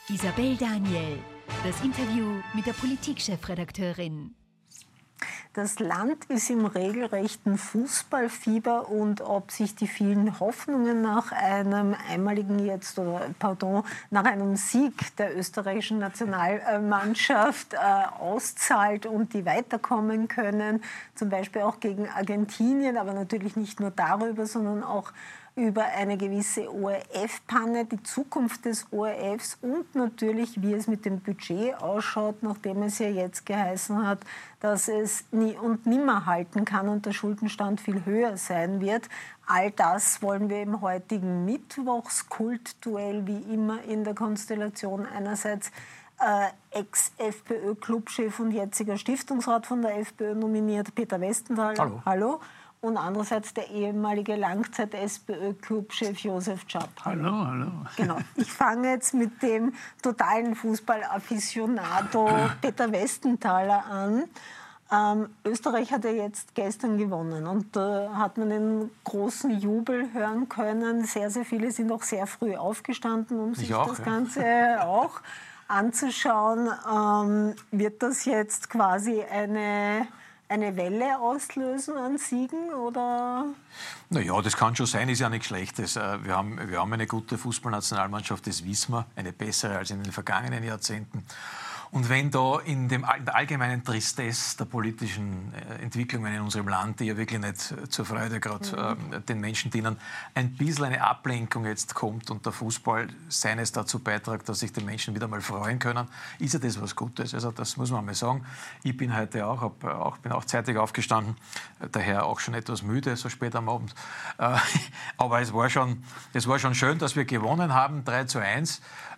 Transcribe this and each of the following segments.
Isabel Daniel, das Interview mit der Politikchefredakteurin. Das Land ist im regelrechten Fußballfieber und ob sich die vielen Hoffnungen nach einem nach einem Sieg der österreichischen Nationalmannschaft auszahlt und die weiterkommen können, zum Beispiel auch gegen Argentinien, aber natürlich nicht nur darüber, sondern auch über eine gewisse ORF-Panne, die Zukunft des ORFs und natürlich, wie es mit dem Budget ausschaut, nachdem es ja jetzt geheißen hat, dass es nie und nimmer halten kann und der Schuldenstand viel höher sein wird. All das wollen wir im heutigen Mittwochskultduell wie immer in der Konstellation einerseits Ex-FPÖ-Clubchef und jetziger Stiftungsrat von der FPÖ nominiert, Peter Westenthaler. Hallo. Und andererseits der ehemalige Langzeit-SPÖ-Clubchef Josef Schaap. Hallo, hallo. Genau. Ich fange jetzt mit dem totalen Fußball-Afficionado Peter Westenthaler an. Österreich hat ja jetzt gestern gewonnen und hat man den großen Jubel hören können. Sehr, sehr viele sind auch sehr früh aufgestanden, um sich das Ganze auch anzuschauen. Wird das jetzt quasi eine Welle auslösen an Siegen, oder? Naja, das kann schon sein, ist ja nichts Schlechtes. Wir haben eine gute Fußballnationalmannschaft, das wissen wir, eine bessere als in den vergangenen Jahrzehnten. Und wenn da in der allgemeinen Tristesse der politischen Entwicklungen in unserem Land, die ja wirklich nicht zur Freude gerade den Menschen dienen, ein bisschen eine Ablenkung jetzt kommt und der Fußball seines dazu beiträgt, dass sich die Menschen wieder mal freuen können, ist ja das was Gutes. Also das muss man mal sagen. Ich bin heute bin auch zeitig aufgestanden, daher auch schon etwas müde, so spät am Abend. Aber es war schon schön, dass wir gewonnen haben, 3:1.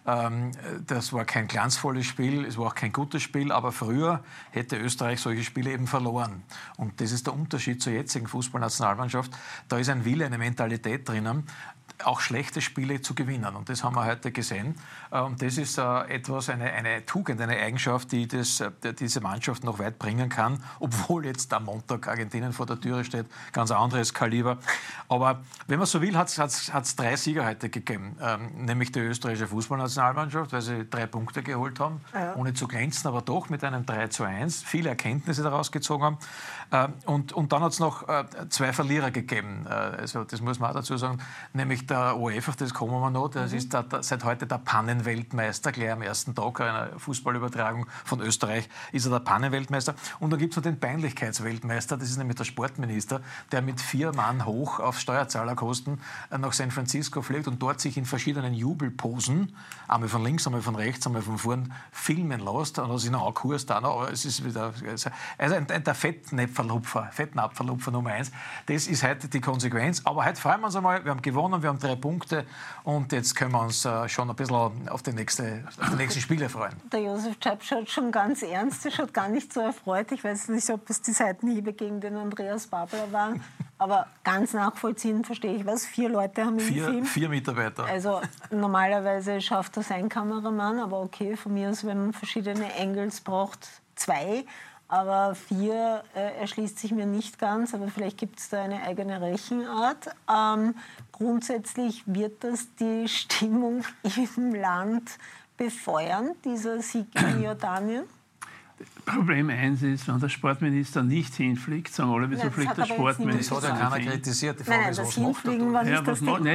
Das war kein glanzvolles Spiel, es war auch kein gutes Spiel, aber früher hätte Österreich solche Spiele eben verloren. Und das ist der Unterschied zur jetzigen Fußballnationalmannschaft. Da ist ein Wille, eine Mentalität drinnen, auch schlechte Spiele zu gewinnen. Und das haben wir heute gesehen. Und das ist eine Tugend, eine Eigenschaft, die diese Mannschaft noch weit bringen kann, obwohl jetzt am Montag Argentinien vor der Türe steht, ganz anderes Kaliber. Aber wenn man so will, hat es 3 Sieger heute gegeben, nämlich die österreichische Fußballnationalmannschaft, weil sie 3 Punkte geholt haben, ohne zu glänzen, aber doch mit einem 3:1, viele Erkenntnisse daraus gezogen haben. Und dann hat es noch 2 Verlierer gegeben, also das muss man auch dazu sagen, nämlich der ORF, auf das kommen wir noch, das ist seit heute der Pannenweltmeister, gleich am ersten Tag einer Fußballübertragung von Österreich ist er der Pannenweltmeister. Und dann gibt es noch den Peinlichkeitsweltmeister, das ist nämlich der Sportminister, der mit 4 Mann hoch auf Steuerzahlerkosten nach San Francisco fliegt und dort sich in verschiedenen Jubelposen, einmal von links, einmal von rechts, einmal von vorn, filmen lässt. Und das ist noch Kurs da noch, aber es ist wieder, also der Fettnapferlupfer Nummer 1. Das ist heute die Konsequenz. Aber heute freuen wir uns einmal, wir haben gewonnen, wir haben 3 Punkte und jetzt können wir uns schon ein bisschen auf die nächsten Spiele freuen. Der Josef Schaap schaut schon ganz ernst, er schaut gar nicht so erfreut. Ich weiß nicht, ob es die Seitenhiebe gegen den Andreas Babler waren, aber ganz nachvollziehen verstehe ich was. 4 Leute haben ihn gefilmt. 4 Mitarbeiter. Also normalerweise schafft das ein Kameramann, aber okay, von mir aus, wenn man verschiedene Angles braucht, 2. Aber 4 erschließt sich mir nicht ganz, aber vielleicht gibt es da eine eigene Rechenart. Grundsätzlich wird das die Stimmung im Land befeuern, dieser Sieg in Jordanien? Problem 1 ist, wenn der Sportminister nicht hinfliegt, sagen alle, wieso fliegt der Sportminister? Das hat ja keiner kritisiert. Die Frage ist, was Hinfliegen war nicht das Ding.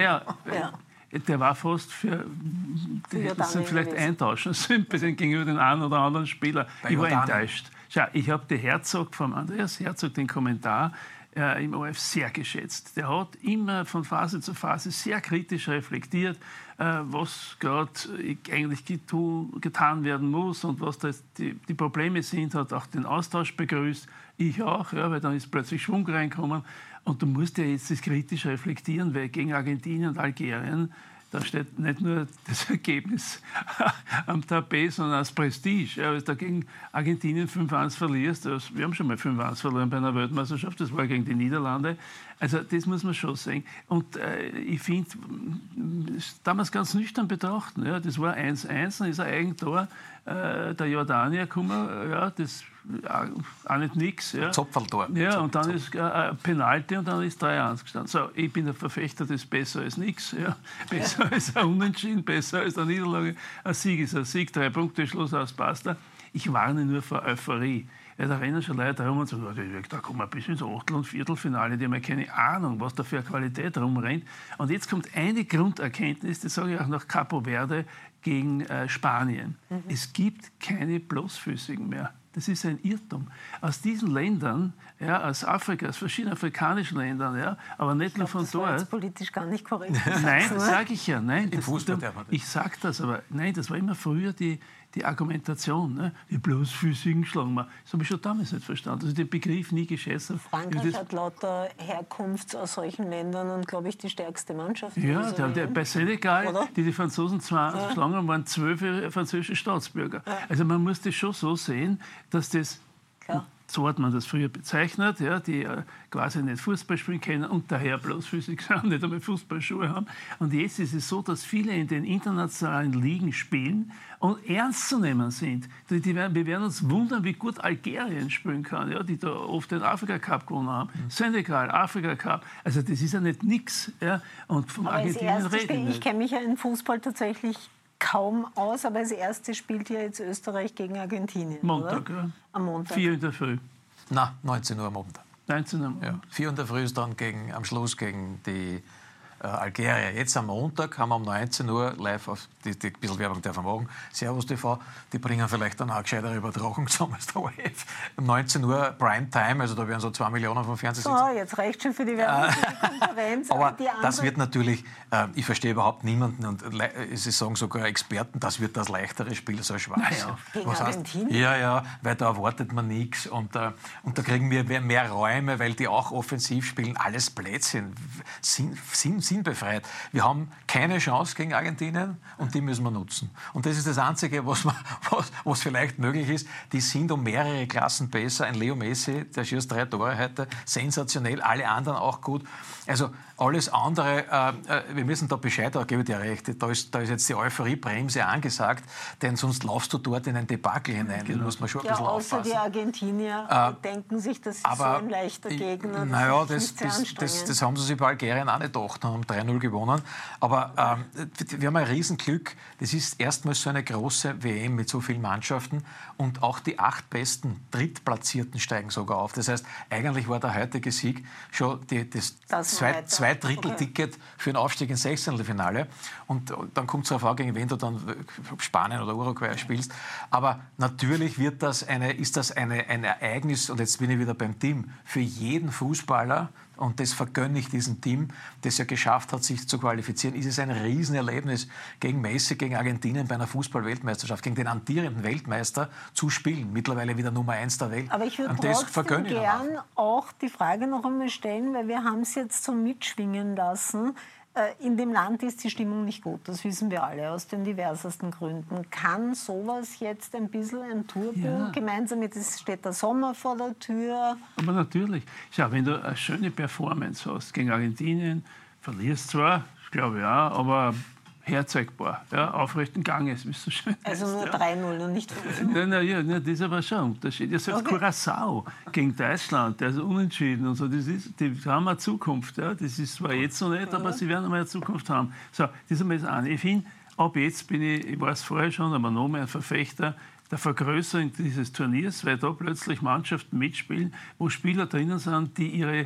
Der war fast für das sind vielleicht eintauschen gegenüber den einen oder anderen Spieler. Ich war enttäuscht. Schau, ich habe vom Andreas Herzog den Kommentar im ORF sehr geschätzt. Der hat immer von Phase zu Phase sehr kritisch reflektiert, was gerade eigentlich getan werden muss und was die Probleme sind, hat auch den Austausch begrüßt. Ich auch, weil dann ist plötzlich Schwung reingekommen. Und du musst ja jetzt das kritisch reflektieren, weil gegen Argentinien und Algerien, da steht nicht nur das Ergebnis am Tapet, sondern das Prestige. Ja, wenn du gegen Argentinien 5:1 verlierst, wir haben schon mal 5:1 verloren bei einer Weltmeisterschaft, das war gegen die Niederlande. Also das muss man schon sehen. Und ich finde, damals ganz nüchtern betrachten, ja, das war 1:1, dann ist ein Eigentor der Jordanier gekommen, ja, das auch nicht nix. Ja. Zopferltor. Ja, und dann ist Penalty und dann ist 3-1 gestanden. So, ich bin der Verfechter des besser als nichts. Ja. Besser als ein Unentschieden, besser als eine Niederlage. Ein Sieg ist ein Sieg, 3 Punkte, Schluss aus, basta. Ich warne nur vor Euphorie. Ja, da rennen schon Leute herum und sagen, da kommen wir bis ins Achtel- und Viertelfinale, die haben ja keine Ahnung, was da für eine Qualität rumrennt. Und jetzt kommt eine Grunderkenntnis, das sage ich auch nach Capo Verde gegen Spanien. Es gibt keine Bloßfüßigen mehr. Das ist ein Irrtum. Aus diesen Ländern, ja, aus Afrika, aus verschiedenen afrikanischen Ländern, ja, aber nicht nur von dort. Das ist politisch gar nicht korrekt. Nein, das sage ich ja. Nein, ich sage das, aber nein, das war immer früher die Argumentation. Ne? Die Bloßfüßigen schlagen wir. Das habe ich schon damals nicht verstanden. Also den Begriff nie geschätzt. Frankreich hat lauter Herkunft aus solchen Ländern und, glaube ich, die stärkste Mannschaft. Ja, bei Senegal, die Franzosen zwar geschlagen haben, waren 12 französische Staatsbürger. Ja. Also man muss das schon so sehen, dass das... Klar. So hat man das früher bezeichnet, ja, die quasi nicht Fußball spielen können und daher bloßfüßig sind, nicht einmal Fußballschuhe haben. Und jetzt ist es so, dass viele in den internationalen Ligen spielen und ernst zu nehmen sind. Wir werden uns wundern, wie gut Algerien spielen kann, ja, die da oft den Afrika-Cup gewonnen haben. Senegal, Afrika-Cup. Also das ist ja nicht nix. Ja. Und von Argentinien reden wir. Ich kenne mich ja in Fußball tatsächlich kaum aus, aber als erstes spielt ja jetzt Österreich gegen Argentinien. Montag, oder? Ja. Am Montag. 4 in der Früh. Nein, 19 Uhr am Abend. 19 Uhr am Abend. Ja. 4 in der Früh ist dann am Schluss gegen die Algerier. Jetzt am Montag haben wir um 19 Uhr live auf die bisschen Werbung darf man machen. Servus TV, die bringen vielleicht dann auch gescheitere Übertragung zusammen als der ORF. Um 19 Uhr Primetime, also da werden so 2 Millionen vom Fernsehen sitzen. So, jetzt reicht schon für die Werbung für die Konferenz. Aber das wird natürlich, ich verstehe überhaupt niemanden und sie sagen sogar Experten, das wird das leichtere Spiel, so schwarz. Naja, gegen Argentinien? Ja, weil da erwartet man nichts und da kriegen wir mehr Räume, weil die auch offensiv spielen. Alles Blödsinn, sinnbefreit. Wir haben keine Chance gegen Argentinien und die müssen wir nutzen. Und das ist das Einzige, was vielleicht möglich ist. Die sind um mehrere Klassen besser. Ein Leo Messi, der schießt 3 Tore heute, sensationell, alle anderen auch gut. Also alles andere, wir müssen da Bescheid, da gebe ich dir recht, da ist jetzt die Euphoriebremse angesagt, denn sonst laufst du dort in ein Debakel hinein. Da muss man schon ein bisschen aufpassen. Außer die Argentinier denken sich, das ist so ein leichter Gegner. Naja, das haben sie sich bei Algerien auch nicht gedacht, haben 3-0 gewonnen. Aber wir haben ein Riesenglück. Das ist erstmals so eine große WM mit so vielen Mannschaften und auch die 8 besten Drittplatzierten steigen sogar auf. Das heißt, eigentlich war der heutige Sieg schon das Zwei-Drittel-Ticket für den Aufstieg ins 16. Und dann kommt es darauf an, gegen wen du dann Spanien oder Uruguay spielst. Aber natürlich ist das ein Ereignis, und jetzt bin ich wieder beim Team, für jeden Fußballer, und das vergönne ich diesem Team, das ja geschafft hat, sich zu qualifizieren, ist es ein Riesenerlebnis, gegen Messi, gegen Argentinien bei einer Fußball-Weltmeisterschaft, gegen den amtierenden Weltmeister zu spielen, mittlerweile wieder Nummer 1 der Welt. Aber ich würde trotzdem gern auch die Frage noch einmal stellen, weil wir haben es jetzt so mitschwingen lassen. In dem Land ist die Stimmung nicht gut, das wissen wir alle, aus den diversesten Gründen. Kann sowas jetzt ein bisschen ein Turbo gemeinsam mit, es steht der Sommer vor der Tür? Aber natürlich. Schau, wenn du eine schöne Performance hast gegen Argentinien, verlierst zwar, ich glaube ja, aber herzeigbar, ja, aufrechten Ganges, wie es so schön Also nur 3-0 und nicht 5-0? Nein, das ist aber schon ein Unterschied. Ja, selbst Curaçao gegen Deutschland, der ist unentschieden und so, die haben eine Zukunft. Ja. Das ist zwar jetzt noch nicht, aber sie werden einmal eine Zukunft haben. So, das ist einmal das eine. Ich finde, ab jetzt bin ich war es vorher schon, aber noch mehr ein Verfechter der Vergrößerung dieses Turniers, weil da plötzlich Mannschaften mitspielen, wo Spieler drinnen sind, die ihre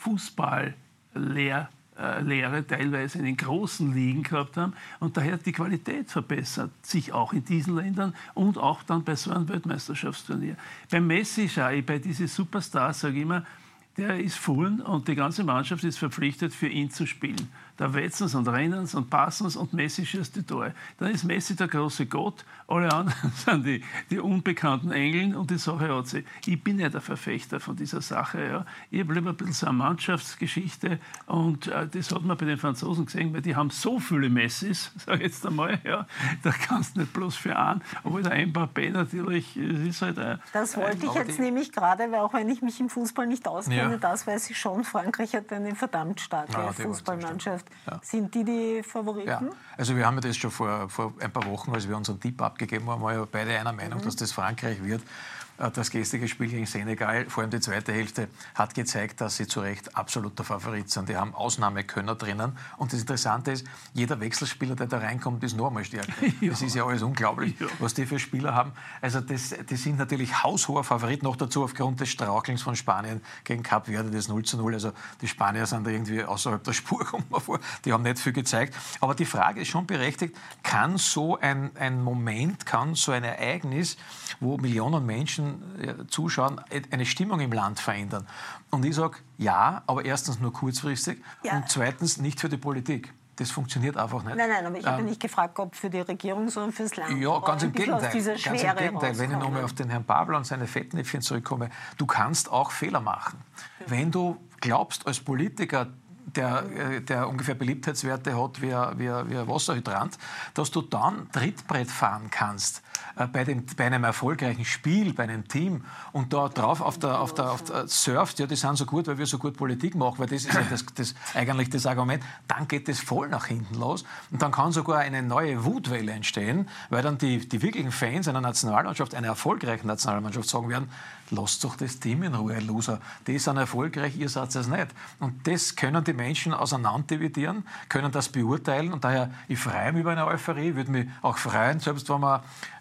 Fußballlehre teilweise in den großen Ligen gehabt haben und daher die Qualität verbessert sich auch in diesen Ländern und auch dann bei so einem Weltmeisterschaftsturnier. Beim Messi schaue ich bei diesen Superstars, sage ich immer, der ist vorn und die ganze Mannschaft ist verpflichtet, für ihn zu spielen. Da wetzen sie und rennen sie und passen sie und Messi schießt die Tore. Dann ist Messi der große Gott, alle anderen sind die unbekannten Engel und die Sache hat sie. Ich bin nicht der Verfechter von dieser Sache. Ja. Ich habe lieber ein bisschen so eine Mannschaftsgeschichte und das hat man bei den Franzosen gesehen, weil die haben so viele Messis, sage ich jetzt einmal, ja, da kannst du nicht bloß für einen, obwohl der Mbappé natürlich, ist halt das wollte ich jetzt nämlich gerade, weil auch wenn ich mich im Fußball nicht auskenne, das weiß ich schon, Frankreich hat eine verdammt starke Fußballmannschaft. Ja. Sind die Favoriten? Ja. Also wir haben ja das schon vor ein paar Wochen, als wir unseren Tipp abgegeben haben, waren wir beide einer Meinung, dass das Frankreich wird. Das gestrige Spiel gegen Senegal, vor allem die zweite Hälfte, hat gezeigt, dass sie zu Recht absoluter Favorit sind. Die haben Ausnahmekönner drinnen. Und das Interessante ist, jeder Wechselspieler, der da reinkommt, ist noch einmal stärker. Ja. Das ist ja alles unglaublich, was die für Spieler haben. Also die sind natürlich haushoher Favorit, noch dazu aufgrund des Strauchelns von Spanien gegen Kap Verde, das 0:0. Also die Spanier sind da irgendwie außerhalb der Spur, kommt man vor. Die haben nicht viel gezeigt. Aber die Frage ist schon berechtigt, kann so ein Moment, kann so ein Ereignis, wo Millionen Menschen zuschauen, eine Stimmung im Land verändern? Und ich sage, ja, aber erstens nur kurzfristig und zweitens nicht für die Politik. Das funktioniert einfach nicht. Nein, aber ich habe nicht gefragt, ob für die Regierung, sondern fürs Land. Ja, ganz im Gegenteil. Wenn ich nochmal auf den Herrn Babler und seine Fettnäpfchen zurückkomme, du kannst auch Fehler machen. Wenn du glaubst, als Politiker, der ungefähr Beliebtheitswerte hat wie ein Wasserhydrant, dass du dann Trittbrett fahren kannst bei einem erfolgreichen Spiel, bei einem Team und da drauf auf der surft, ja, die sind so gut, weil wir so gut Politik machen, weil das ist ja eigentlich das Argument, dann geht das voll nach hinten los und dann kann sogar eine neue Wutwelle entstehen, weil dann die wirklichen Fans einer Nationalmannschaft, einer erfolgreichen Nationalmannschaft sagen werden, lasst doch das Team in Ruhe, Loser. Die sind erfolgreich, ihr seid es nicht. Und das können die Menschen auseinanderdividieren, können das beurteilen. Und daher, ich freue mich über eine Euphorie, würde mich auch freuen, selbst wenn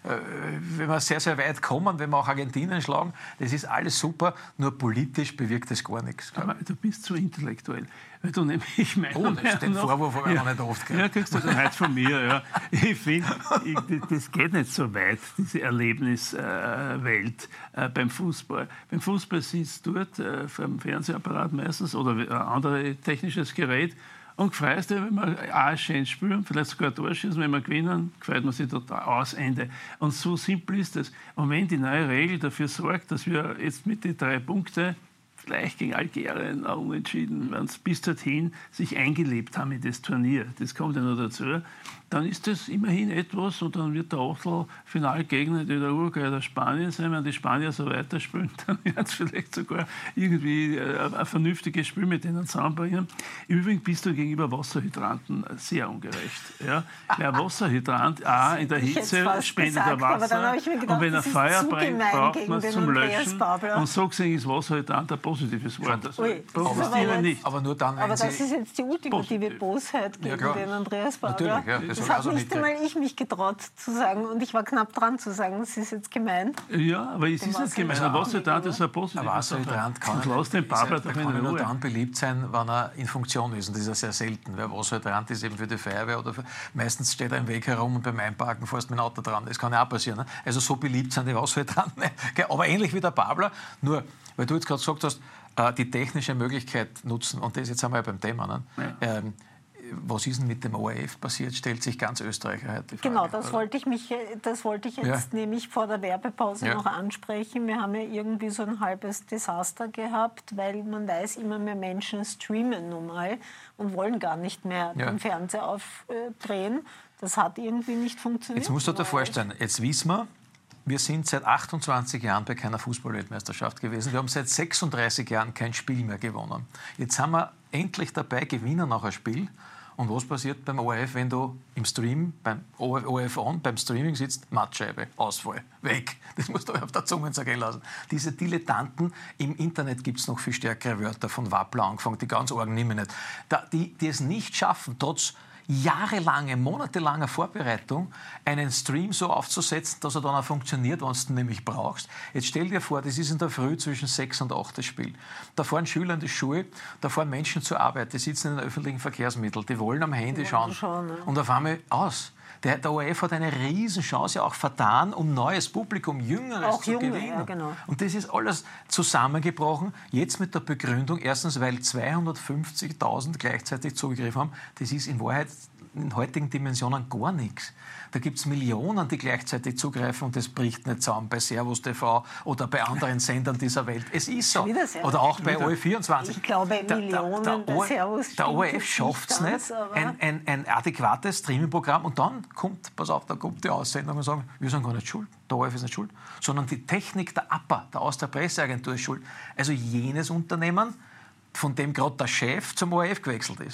wir sehr, sehr weit kommen, wenn wir auch Argentinien schlagen. Das ist alles super, nur politisch bewirkt das gar nichts. Aber du bist zu intellektuell. Weil du nämlich den Vorwurf habe ich noch nicht oft gehört. Ja, kriegst du dann heute von mir. Ja. Ich finde, das geht nicht so weit, diese Erlebniswelt beim Fußball. Beim Fußball sitzt du dort vor dem Fernsehapparat meistens oder ein anderes technisches Gerät und freust dich, wenn wir ein schönes spielen, vielleicht sogar ein Tor schießen, wenn wir gewinnen, freut man sich total aus, Ende. Und so simpel ist das. Und wenn die neue Regel dafür sorgt, dass wir jetzt mit den 3 Punkten vielleicht gegen Algerien auch unentschieden, wenn sie bis dorthin sich eingelebt haben in das Turnier, das kommt ja noch dazu, dann ist das immerhin etwas und dann wird der Achtelfinalgegner der Uruguay oder Spanien sein. Wenn die Spanier so weiterspielen, dann wird es vielleicht sogar irgendwie ein vernünftiges Spiel mit denen zusammenbringen. Im Übrigen bist du gegenüber Wasserhydranten sehr ungerecht. Ja? Weil ein Wasserhydrant in der Hitze spendet er Wasser gedacht, und wenn er Feuer brennt, braucht man es zum Löschen. Und so gesehen ist Wasserhydrant ein positives Wort. Also, aber nur dann, aber das ist jetzt die ultimative Bosheit gegen den Andreas Babler. Das hat nicht einmal ich mich getraut zu sagen und ich war knapp dran zu sagen, das ist jetzt gemein. Ja, aber es ist nicht gemein. Ein Wasserhydrant ist ein positives Wort. Wasserhydrant kann nur dann beliebt sein, wenn er in Funktion ist. Und das ist ja sehr selten, weil Wasserhydrant ist eben für die Feuerwehr oder meistens steht er im Weg herum und beim Einparken fährst du mit dem Auto dran. Das kann ja auch passieren. Ne? Also so beliebt sind die Wasserhydranten. Aber ähnlich wie der Babler, nur weil du jetzt gerade gesagt hast, die technische Möglichkeit nutzen, und das jetzt haben wir ja beim Thema, ne? Ja. Was ist denn mit dem ORF passiert, stellt sich ganz Österreich heute die Frage. Genau, das wollte ich jetzt nämlich vor der Werbepause noch ansprechen. Wir haben ja irgendwie so ein halbes Desaster gehabt, weil man weiß, immer mehr Menschen streamen nun mal und wollen gar nicht mehr den Fernseher aufdrehen. Das hat irgendwie nicht funktioniert. Jetzt musst du dir vorstellen, jetzt wissen wir sind seit 28 Jahren bei keiner Fußball-Weltmeisterschaft gewesen. Wir haben seit 36 Jahren kein Spiel mehr gewonnen. Jetzt sind wir endlich dabei, gewinnen nach ein Spiel. Und was passiert beim ORF, wenn du im Stream, beim ORF On, beim Streaming sitzt? Mattscheibe, Ausfall, weg. Das musst du auf der Zunge zergehen lassen. Diese Dilettanten, im Internet gibt es noch viel stärkere Wörter, von Wappler angefangen, die ganz argen nehmen nicht. Die es nicht schaffen, trotz monatelanger Vorbereitung einen Stream so aufzusetzen, dass er dann auch funktioniert, wenn du ihn nämlich brauchst. Jetzt stell dir vor, das ist in der Früh zwischen 6 und 8 das Spiel. Da fahren Schüler in die Schule, da fahren Menschen zur Arbeit, die sitzen in den öffentlichen Verkehrsmitteln, die wollen am Handy schauen. Und auf einmal aus. Der ORF hat eine Riesenchance auch vertan, um neues Publikum, Jüngeres zu gewinnen. Ja, genau. Und das ist alles zusammengebrochen. Jetzt mit der Begründung, erstens, weil 250.000 gleichzeitig zugegriffen haben. Das ist in Wahrheit in heutigen Dimensionen gar nichts. Da gibt es Millionen, die gleichzeitig zugreifen und das bricht nicht zusammen bei Servus TV oder bei anderen Sendern dieser Welt. Es ist so. Oder auch bei OE24. Ich glaube, Millionen bei Servus. Der ORF schafft es nicht, ein adäquates Streaming-Programm und dann kommt die Aussendung und sagen, wir sind gar nicht schuld, der ORF ist nicht schuld, sondern die Technik der APA, der Aus der Presseagentur, ist schuld. Also jenes Unternehmen, von dem gerade der Chef zum ORF gewechselt ist.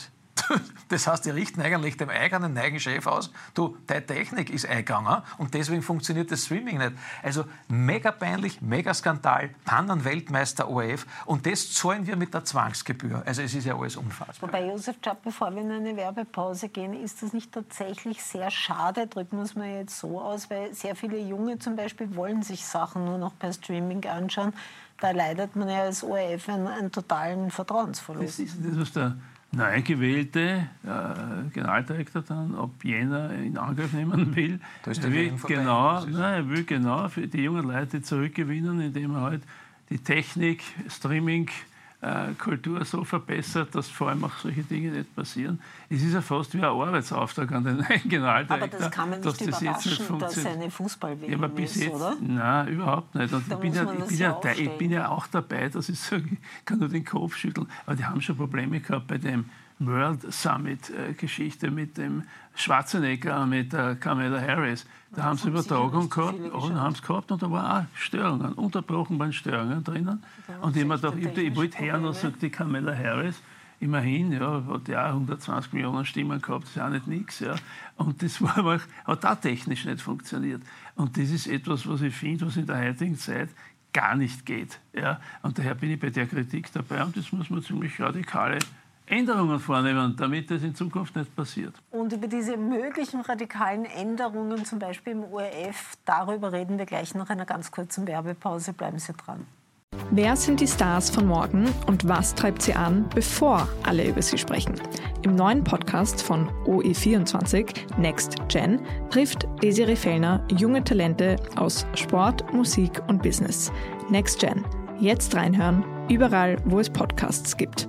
Das heißt, die richten eigentlich dem eigenen Chef aus, du, deine Technik ist eingegangen und deswegen funktioniert das Streaming nicht. Also mega peinlich, mega Skandal, Pannenweltmeister ORF und das zahlen wir mit der Zwangsgebühr. Also es ist ja alles unfassbar. Wobei, Josef Czap, bevor wir in eine Werbepause gehen, ist das nicht tatsächlich sehr schade, drücken wir es mal jetzt so aus, weil sehr viele Junge zum Beispiel wollen sich Sachen nur noch per Streaming anschauen. Da leidet man ja als ORF einen totalen Vertrauensverlust. Das ist das, was der neu gewählte Generaldirektor dann ab Jänner in Angriff nehmen will. Da ist er will genau für die jungen Leute zurückgewinnen, indem er halt die Technik, Streaming, Kultur so verbessert, dass vor allem auch solche Dinge nicht passieren. Es ist ja fast wie ein Arbeitsauftrag an den neuen Generaldirektor. Aber das kann man nicht überraschen, dass es eine Fußball-WM ja, ist, jetzt, oder? Nein, überhaupt nicht. Und ich bin ja auch dabei, dass ich sage, ich kann nur den Kopf schütteln. Aber die haben schon Probleme gehabt bei dem World Summit-Geschichte mit dem Schwarzenegger und mit der Kamala Harris. Da haben sie Übertragung gehabt, und da waren auch Störungen, unterbrochen waren Störungen drinnen. Und ich wollte hören, was sagt die Kamala Harris. Immerhin, ja, hat ja auch 120 Millionen Stimmen gehabt, das ist ja auch nicht nichts. Ja. Und das hat auch technisch nicht funktioniert. Und das ist etwas, was ich finde, was in der heutigen Zeit gar nicht geht. Ja. Und daher bin ich bei der Kritik dabei und das muss man ziemlich radikale Änderungen vornehmen, damit das in Zukunft nicht passiert. Und über diese möglichen radikalen Änderungen, zum Beispiel im ORF, darüber reden wir gleich nach einer ganz kurzen Werbepause. Bleiben Sie dran. Wer sind die Stars von morgen und was treibt sie an, bevor alle über sie sprechen? Im neuen Podcast von OE24, Next Gen, trifft Desiree Fellner junge Talente aus Sport, Musik und Business. Next Gen. Jetzt reinhören, überall, wo es Podcasts gibt.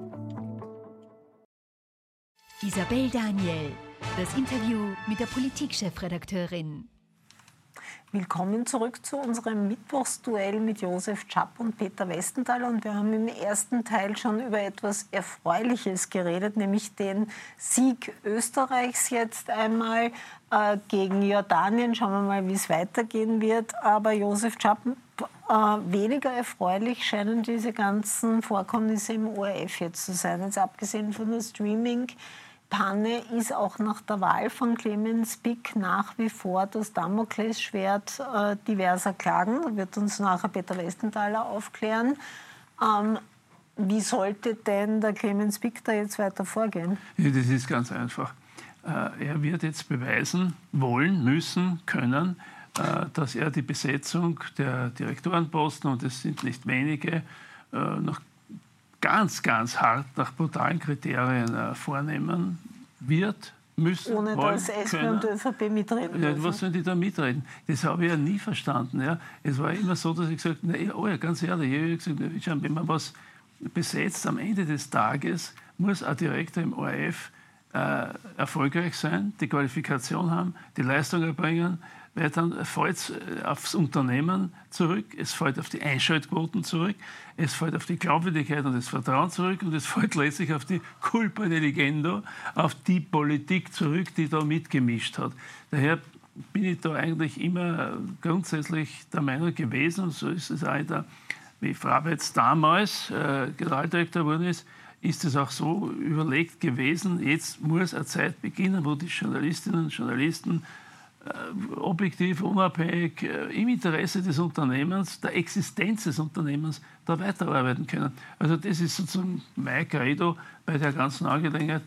Isabel Daniel, das Interview mit der Politik-Chefredakteurin. Willkommen zurück zu unserem Mittwochsduell mit Josef Czap und Peter Westenthaler. Und wir haben im ersten Teil schon über etwas Erfreuliches geredet, nämlich den Sieg Österreichs jetzt einmal gegen Jordanien. Schauen wir mal, wie es weitergehen wird. Aber Josef Czap, weniger erfreulich scheinen diese ganzen Vorkommnisse im ORF jetzt zu sein. Jetzt abgesehen von der Streaming-Panne ist auch nach der Wahl von Clemens Pick nach wie vor das Damoklesschwert diverser Klagen. Da wird uns nachher Peter Westenthaler aufklären. Wie sollte denn der Clemens Pick da jetzt weiter vorgehen? Ja, das ist ganz einfach. Er wird jetzt beweisen wollen, müssen, können, dass er die Besetzung der Direktorenposten, und es sind nicht wenige, noch ganz, ganz hart nach brutalen Kriterien vornehmen wird, müssen, ohne wollen, dass SP können. und ÖVP mitreden dürfen. Was sollen die da mitreden? Das habe ich ja nie verstanden. Ja. Es war immer so, dass ich gesagt habe, ganz ehrlich, ich habe gesagt, wenn man was besetzt, am Ende des Tages muss ein Direktor im ORF erfolgreich sein, die Qualifikation haben, die Leistung erbringen, weil dann fällt es aufs Unternehmen zurück, es fällt auf die Einschaltquoten zurück, es fällt auf die Glaubwürdigkeit und das Vertrauen zurück und es fällt letztlich auf die Culpa deligendo, auf die Politik zurück, die da mitgemischt hat. Daher bin ich da eigentlich immer grundsätzlich der Meinung gewesen, und so ist es auch wie Frabetz damals Generaldirektor geworden ist es auch so überlegt gewesen, jetzt muss eine Zeit beginnen, wo die Journalistinnen und Journalisten objektiv, unabhängig, im Interesse des Unternehmens, der Existenz des Unternehmens, da weiterarbeiten können. Also das ist sozusagen mein Credo bei der ganzen Angelegenheit.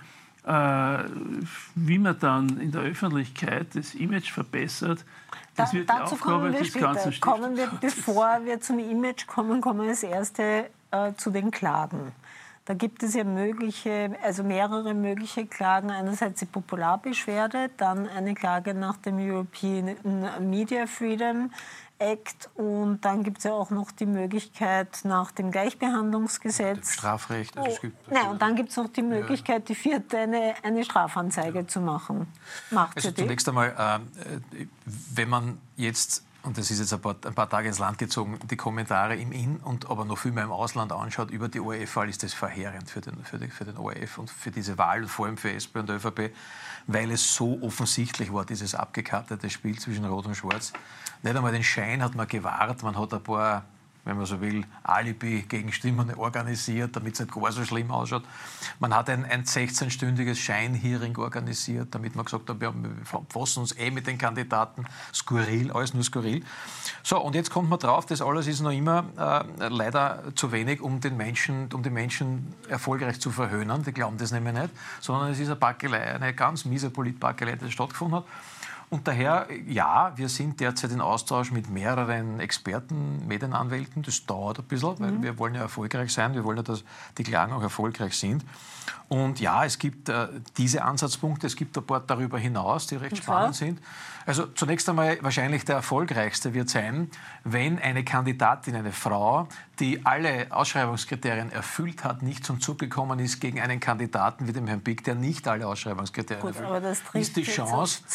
Wie man dann in der Öffentlichkeit das Image verbessert, das wird die Aufgabe des ganzen Stiftes. Bevor wir zum Image kommen, kommen wir als Erste zu den Klagen. Da gibt es ja mehrere mögliche Klagen. Einerseits die Popularbeschwerde, dann eine Klage nach dem European Media Freedom Act und dann gibt es ja auch noch die Möglichkeit nach dem Gleichbehandlungsgesetz. Strafrecht. Also und dann gibt es noch die Möglichkeit, die vierte, eine Strafanzeige zu machen. Macht also zunächst einmal, wenn man jetzt, und das ist jetzt ein paar Tage ins Land gezogen, die Kommentare im In- und aber noch viel mehr im Ausland anschaut über die ORF-Wahl, ist das verheerend für den ORF und für diese Wahl, vor allem für SP und ÖVP, weil es so offensichtlich war, dieses abgekartete Spiel zwischen Rot und Schwarz. Nicht einmal den Schein hat man gewahrt, man hat ein paar wenn man so will, Alibi-Gegenstimmen organisiert, damit es nicht gar so schlimm ausschaut. Man hat ein 16-stündiges Scheinhearing organisiert, damit man gesagt hat, wir fassen uns mit den Kandidaten. Skurril, alles nur skurril. So, und jetzt kommt man drauf, das alles ist noch immer leider zu wenig, um die Menschen erfolgreich zu verhöhnen. Die glauben das nämlich nicht, sondern es ist eine Backelei, eine ganz miese Politbackelei, die stattgefunden hat. Und daher, ja, wir sind derzeit in Austausch mit mehreren Experten, Medienanwälten. Das dauert ein bisschen, weil wir wollen ja erfolgreich sein. Wir wollen ja, dass die Klagen auch erfolgreich sind. Und ja, es gibt diese Ansatzpunkte, es gibt ein paar darüber hinaus, die recht spannend sind. Also zunächst einmal wahrscheinlich der erfolgreichste wird sein, wenn eine Kandidatin, eine Frau, die alle Ausschreibungskriterien erfüllt hat, nicht zum Zug gekommen ist gegen einen Kandidaten wie dem Herrn Pick, der nicht alle Ausschreibungskriterien erfüllt. Aber das trifft ist die Chance,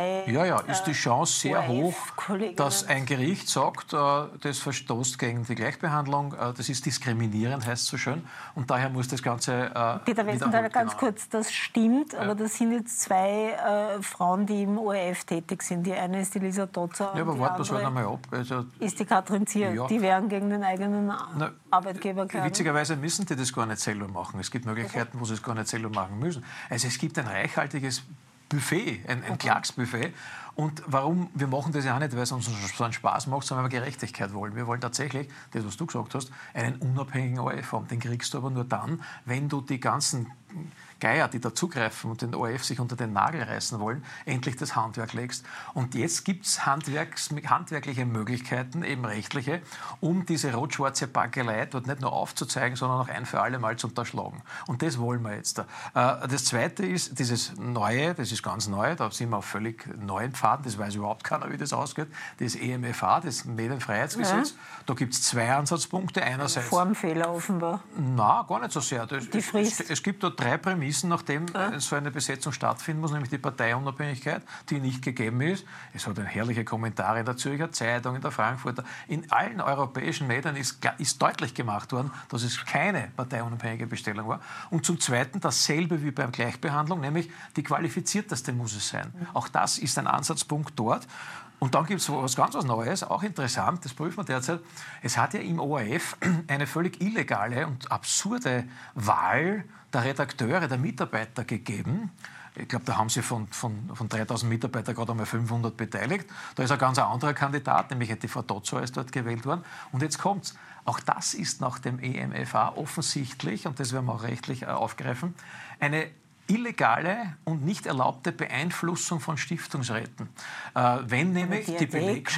ist die Chance sehr hoch, dass ein Gericht sagt, das verstoßt gegen die Gleichbehandlung, das ist diskriminierend, heißt so schön, und daher muss das Ganze Peter Westenthaler, ganz kurz, das stimmt, aber das sind jetzt zwei Frauen, die im ORF tätig sind. Die eine ist die Lisa Dotzer und aber warten wir so einmal ab. Also, ist die Katrin Zier. Ja. Die wären gegen den eigenen Arbeitgeber klagen. Witzigerweise müssen die das gar nicht selber machen. Es gibt Möglichkeiten, wo sie es gar nicht selber machen müssen. Also es gibt ein reichhaltiges Buffet, ein Klagsbuffet. Und warum? Wir machen das ja auch nicht, weil es uns so einen Spaß macht, sondern weil wir Gerechtigkeit wollen. Wir wollen tatsächlich, das, was du gesagt hast, einen unabhängigen ORF haben. Den kriegst du aber nur dann, wenn du die ganzen Geier, die dazugreifen und den ORF sich unter den Nagel reißen wollen, endlich das Handwerk legst. Und jetzt gibt es handwerkliche Möglichkeiten, eben rechtliche, um diese rot-schwarze Backelei dort nicht nur aufzuzeigen, sondern auch ein für alle Mal zu unterschlagen. Und das wollen wir jetzt. Das Zweite ist dieses Neue, das ist ganz neu, da sind wir auf völlig neuen Pfaden, das weiß überhaupt keiner, wie das ausgeht, das EMFA, das Medienfreiheitsgesetz. Ja. Da gibt es zwei Ansatzpunkte. Einerseits Formfehler offenbar. Nein, gar nicht so sehr. Die Frist. Es gibt da drei Prämissen, nachdem so eine Besetzung stattfinden muss, nämlich die Parteiunabhängigkeit, die nicht gegeben ist. Es hat herrliche Kommentare in der Zürcher Zeitung, in der Frankfurter. In allen europäischen Medien ist deutlich gemacht worden, dass es keine parteiunabhängige Bestellung war. Und zum Zweiten dasselbe wie beim Gleichbehandlung, nämlich die qualifizierteste muss es sein. Auch das ist ein Ansatzpunkt dort. Und dann gibt es was ganz Neues, auch interessant, das prüfen wir derzeit. Es hat ja im ORF eine völlig illegale und absurde Wahl der Redakteure, der Mitarbeiter gegeben. Ich glaube, da haben sie von 3.000 Mitarbeitern gerade einmal 500 beteiligt. Da ist ein ganz anderer Kandidat, nämlich die Frau Dotzer ist dort gewählt worden. Und jetzt kommt's. Auch das ist nach dem EMFA offensichtlich, und das werden wir auch rechtlich aufgreifen, eine illegale und nicht erlaubte Beeinflussung von Stiftungsräten. Wenn nämlich die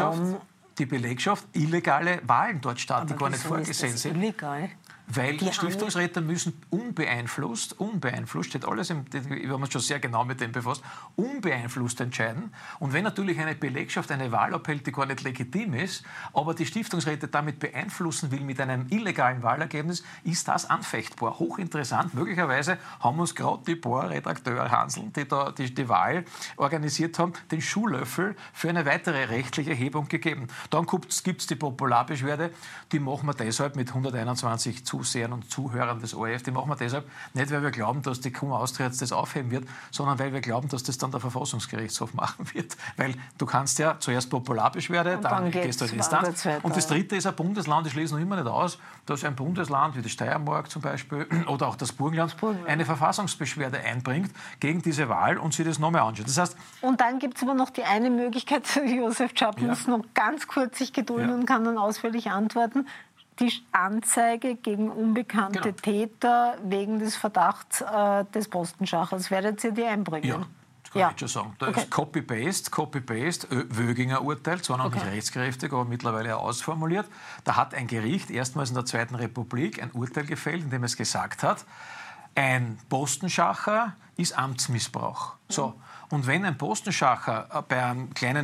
Belegschaft illegale Wahlen dort statt, die gar nicht vorgesehen sind. Illegal? Weil die Stiftungsräte müssen unbeeinflusst, steht alles, wir haben uns schon sehr genau mit dem befasst, unbeeinflusst entscheiden. Und wenn natürlich eine Belegschaft eine Wahl abhält, die gar nicht legitim ist, aber die Stiftungsräte damit beeinflussen will mit einem illegalen Wahlergebnis, ist das anfechtbar. Hochinteressant. Möglicherweise haben uns gerade die paar Redakteure Hanseln, die da die Wahl organisiert haben, den Schuhlöffel für eine weitere rechtliche Erhebung gegeben. Dann gibt es die Popularbeschwerde, die machen wir deshalb mit 121 Zusehern und Zuhörern des ORF, die machen wir deshalb nicht, weil wir glauben, dass die Cum Austria jetzt das aufheben wird, sondern weil wir glauben, dass das dann der Verfassungsgerichtshof machen wird. Weil du kannst ja zuerst Popularbeschwerde, dann gehst du in Instanz. Und das Dritte ist ein Bundesland, ich schließe noch immer nicht aus, dass ein Bundesland wie die Steiermark zum Beispiel oder auch das Burgenland eine Verfassungsbeschwerde einbringt gegen diese Wahl und sich das nochmal anschaut. Das heißt, und dann gibt es aber noch die eine Möglichkeit, Josef Schaap muss noch ganz kurz sich gedulden und kann dann ausführlich antworten. Die Anzeige gegen unbekannte Täter wegen des Verdachts des Postenschachers. Werdet ihr die einbringen? Ja, das kann ich jetzt schon sagen. Da ist Copy-Paste, Wöginger Urteil, zwar noch nicht rechtskräftig, aber mittlerweile auch ausformuliert. Da hat ein Gericht erstmals in der Zweiten Republik ein Urteil gefällt, in dem es gesagt hat, ein Postenschacher ist Amtsmissbrauch. So. Und wenn ein Postenschacher bei einem kleinen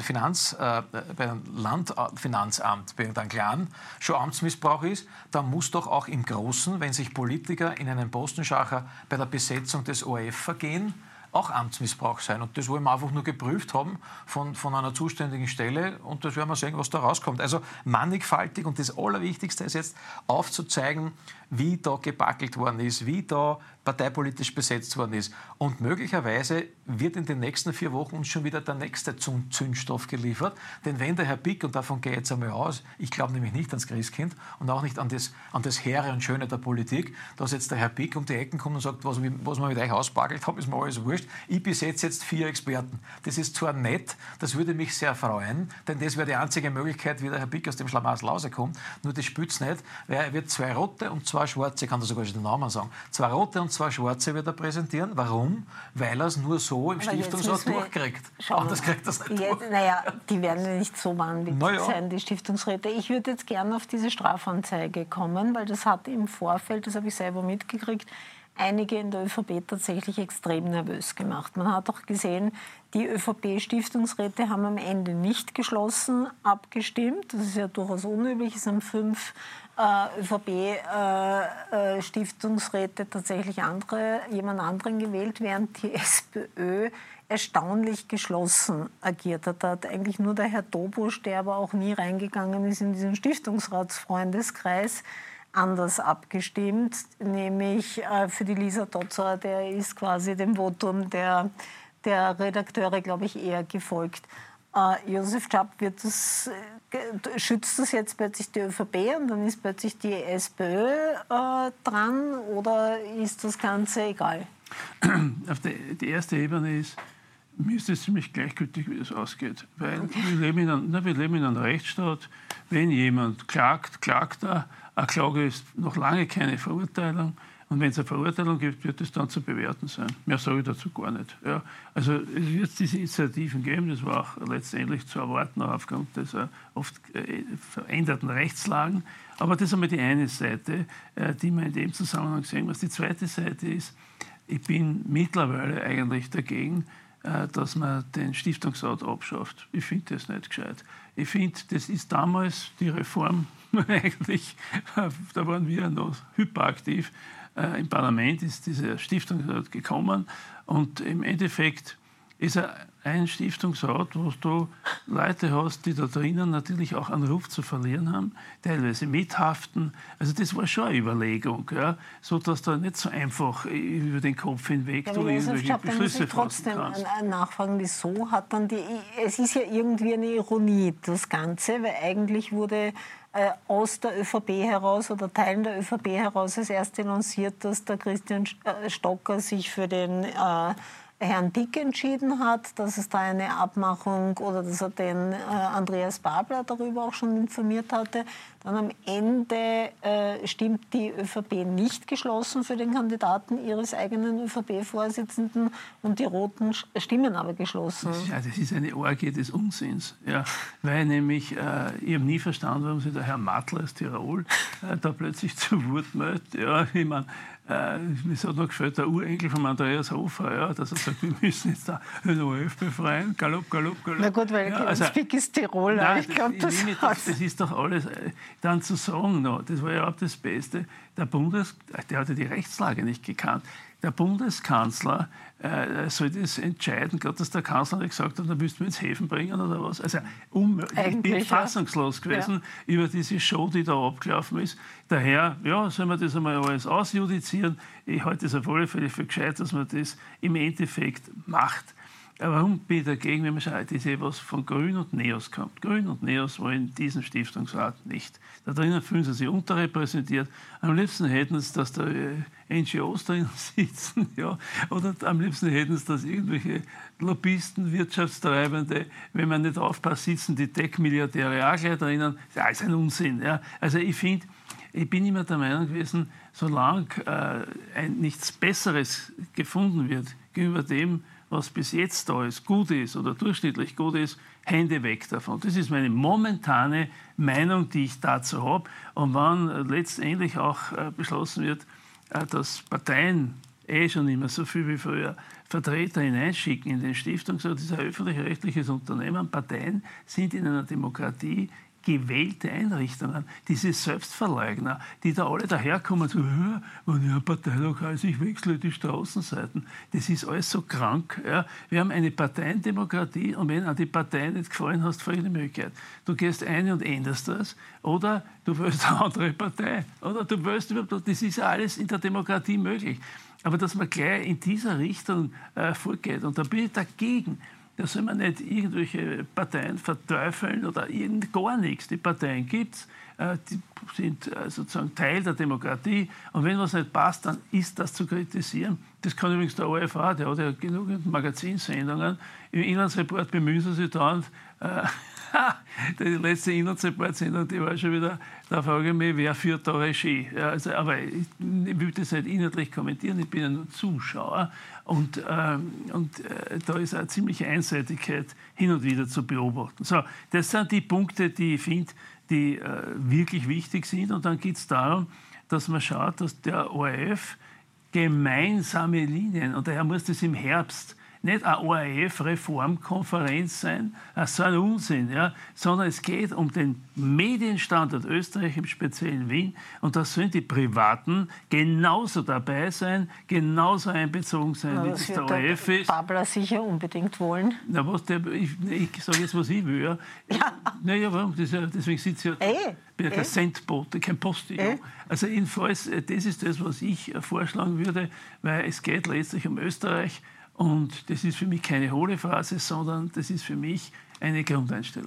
bei einem Landfinanzamt, bei einem Clan schon Amtsmissbrauch ist, dann muss doch auch im Großen, wenn sich Politiker in einen Postenschacher bei der Besetzung des ORF vergehen, auch Amtsmissbrauch sein. Und das wollen wir einfach nur geprüft haben von einer zuständigen Stelle und das werden wir sehen, was da rauskommt. Also mannigfaltig und das Allerwichtigste ist jetzt aufzuzeigen, wie da gebackelt worden ist, wie da parteipolitisch besetzt worden ist. Und möglicherweise wird in den nächsten 4 Wochen uns schon wieder der nächste Zündstoff geliefert. Denn wenn der Herr Pick, und davon gehe ich jetzt einmal aus, ich glaube nämlich nicht ans Christkind und auch nicht an das Hehre und Schöne der Politik, dass jetzt der Herr Pick um die Ecken kommt und sagt, was wir mit euch ausbaggelt haben, ist mir alles wurscht. Ich besetze jetzt 4 Experten. Das ist zwar nett, das würde mich sehr freuen, denn das wäre die einzige Möglichkeit, wie der Herr Pick aus dem Schlamassel rauskommt. Nur das spürt's nicht, weil er wird 2 Rote und 2 Schwarze, ich kann da sogar schon den Namen sagen, 2 Rote und 2 Schwarze wird er präsentieren. Warum? Weil er es nur so im Stiftungsrat durchkriegt. Anders kriegt er es nicht durch. Naja, die werden ja nicht so wahnwitzig sein, die Stiftungsräte. Ich würde jetzt gerne auf diese Strafanzeige kommen, weil das hat im Vorfeld, das habe ich selber mitgekriegt, einige in der ÖVP tatsächlich extrem nervös gemacht. Man hat auch gesehen, die ÖVP-Stiftungsräte haben am Ende nicht geschlossen abgestimmt. Das ist ja durchaus unüblich. Es haben 5 ÖVP-Stiftungsräte tatsächlich jemand anderen gewählt, während die SPÖ erstaunlich geschlossen agiert hat. Da hat eigentlich nur der Herr Dobusch, der aber auch nie reingegangen ist in diesen Stiftungsratsfreundeskreis, anders abgestimmt, nämlich für die Lisa Dotzer, der ist quasi dem Votum der Redakteure, glaube ich, eher gefolgt. Josef Schaap, schützt das jetzt plötzlich die ÖVP und dann ist plötzlich die SPÖ dran oder ist das Ganze egal? Die erste Ebene ist, mir ist es ziemlich gleichgültig, wie das ausgeht. Weil wir leben in einem Rechtsstaat. Wenn jemand klagt, klagt er. Eine Klage ist noch lange keine Verurteilung. Und wenn es eine Verurteilung gibt, wird es dann zu bewerten sein. Mehr sage ich dazu gar nicht. Ja. Also es wird diese Initiativen geben, das war auch letztendlich zu erwarten, auch aufgrund dieser oft veränderten Rechtslagen. Aber das ist einmal die eine Seite, die man in dem Zusammenhang sehen muss. Die zweite Seite ist, ich bin mittlerweile eigentlich dagegen, dass man den Stiftungsrat abschafft. Ich finde das nicht gescheit. Ich finde, das ist damals die Reform eigentlich, da waren wir noch hyperaktiv. Im Parlament ist dieser Stiftungsrat gekommen und im Endeffekt ist ein Stiftungsrat, wo du Leute hast, die da drinnen natürlich auch einen Ruf zu verlieren haben, teilweise mithaften. Also das war schon eine Überlegung, ja, so dass da nicht so einfach über den Kopf hinweg du irgendwelche Beschlüsse fassen kannst. Trotzdem nachfragen, wieso hat dann es ist ja irgendwie eine Ironie, das Ganze, weil eigentlich wurde aus der ÖVP heraus oder Teilen der ÖVP heraus als erste lanciert, dass der Christian Stocker sich für den Herrn Pick entschieden hat, dass es da eine Abmachung oder dass er den Andreas Babler darüber auch schon informiert hatte. Dann am Ende stimmt die ÖVP nicht geschlossen für den Kandidaten ihres eigenen ÖVP-Vorsitzenden und die Roten stimmen aber geschlossen. Ja, das ist eine Orgie des Unsinns. Ja, weil nämlich, ich habe nie verstanden, warum sich der Herr Mattler aus Tirol da plötzlich zu Wort meldet. Ja, ich meine, mir hat noch gefällt, der Urenkel von Andreas Hofer, ja, dass er sagt, wir müssen jetzt da den ORF befreien, Galopp, Galopp, Galopp. Na gut, weil Pick ist Tiroler. Nein, ich glaube, das ist doch alles. Dann zu sagen, no, das war ja auch das Beste, der hatte die Rechtslage nicht gekannt. Der Bundeskanzler soll das entscheiden, gerade dass der Kanzler nicht gesagt hat, da müssten wir ins Häfen bringen oder was. Also ich bin fassungslos gewesen über diese Show, die da abgelaufen ist. Daher, ja, sollen wir das einmal alles ausjudizieren. Ich halte es auf alle Fälle für gescheit, dass man das im Endeffekt macht. Warum bin ich dagegen, wenn man schaut, ist was von Grün und Neos kommt. Grün und Neos wollen diesen Stiftungsrat nicht. Da drinnen fühlen sie sich unterrepräsentiert. Am liebsten hätten sie, dass da NGOs drin sitzen, ja, oder am liebsten hätten sie, dass irgendwelche Lobbyisten, Wirtschaftstreibende, wenn man nicht aufpasst, sitzen die Tech-Milliardäre auch gleich drinnen. Ja, ist ein Unsinn. Ja. Also ich bin immer der Meinung gewesen, solange nichts Besseres gefunden wird gegenüber dem, was bis jetzt da ist, gut ist oder durchschnittlich gut ist, Hände weg davon. Das ist meine momentane Meinung, die ich dazu habe. Und wenn letztendlich auch beschlossen wird, dass Parteien schon nicht mehr so viel wie früher Vertreter hineinschicken in den Stiftungsrat, das ist ein öffentlich-rechtliches Unternehmen. Parteien sind in einer Demokratie gewählte Einrichtungen, diese Selbstverleugner, die da alle daherkommen und sagen, wenn ich ein Parteilokal ist, ich wechsle die Straßenseiten. Das ist alles so krank. Ja. Wir haben eine Parteiendemokratie und wenn an die Partei nicht gefallen hast, folgende Möglichkeit. Du gehst ein und änderst das oder du wählst eine andere Partei. Oder du wählst überhaupt, das ist ja alles in der Demokratie möglich. Aber dass man gleich in dieser Richtung vorgeht und da bin ich dagegen. Da soll man nicht irgendwelche Parteien verteufeln oder gar nichts. Die Parteien gibt es, die sind sozusagen Teil der Demokratie. Und wenn was nicht passt, dann ist das zu kritisieren. Das kann übrigens der ORF, der hat ja genügend Magazinsendungen. Im Inlandsreport bemühen sie sich dauernd. Die letzte Inlandsreport-Sendung, die war schon wieder, da frage ich mich, wer führt da Regie? Ja, also, aber ich will das nicht inhaltlich kommentieren, ich bin ja nur Zuschauer. Und da ist eine ziemliche Einseitigkeit hin und wieder zu beobachten. So, das sind die Punkte, die ich finde, die wirklich wichtig sind. Und dann geht es darum, dass man schaut, dass der ORF gemeinsame Linien, und daher muss das im Herbst nicht eine ORF-Reformkonferenz sein, so ein Unsinn, ja, sondern es geht um den Medienstandort Österreich, im speziellen Wien. Und da sollen die Privaten genauso dabei sein, genauso einbezogen sein, wie das der ORF ist. Babler sicher unbedingt wollen. Na, ich sage jetzt, was ich will. Ja. Naja, warum? Deswegen sitze ich ja. Ich bin ja kein Sendbote, kein Postillon. Also jedenfalls, das ist das, was ich vorschlagen würde, weil es geht letztlich um Österreich. Und das ist für mich keine hohle Phrase, sondern das ist für mich eine Grundeinstellung.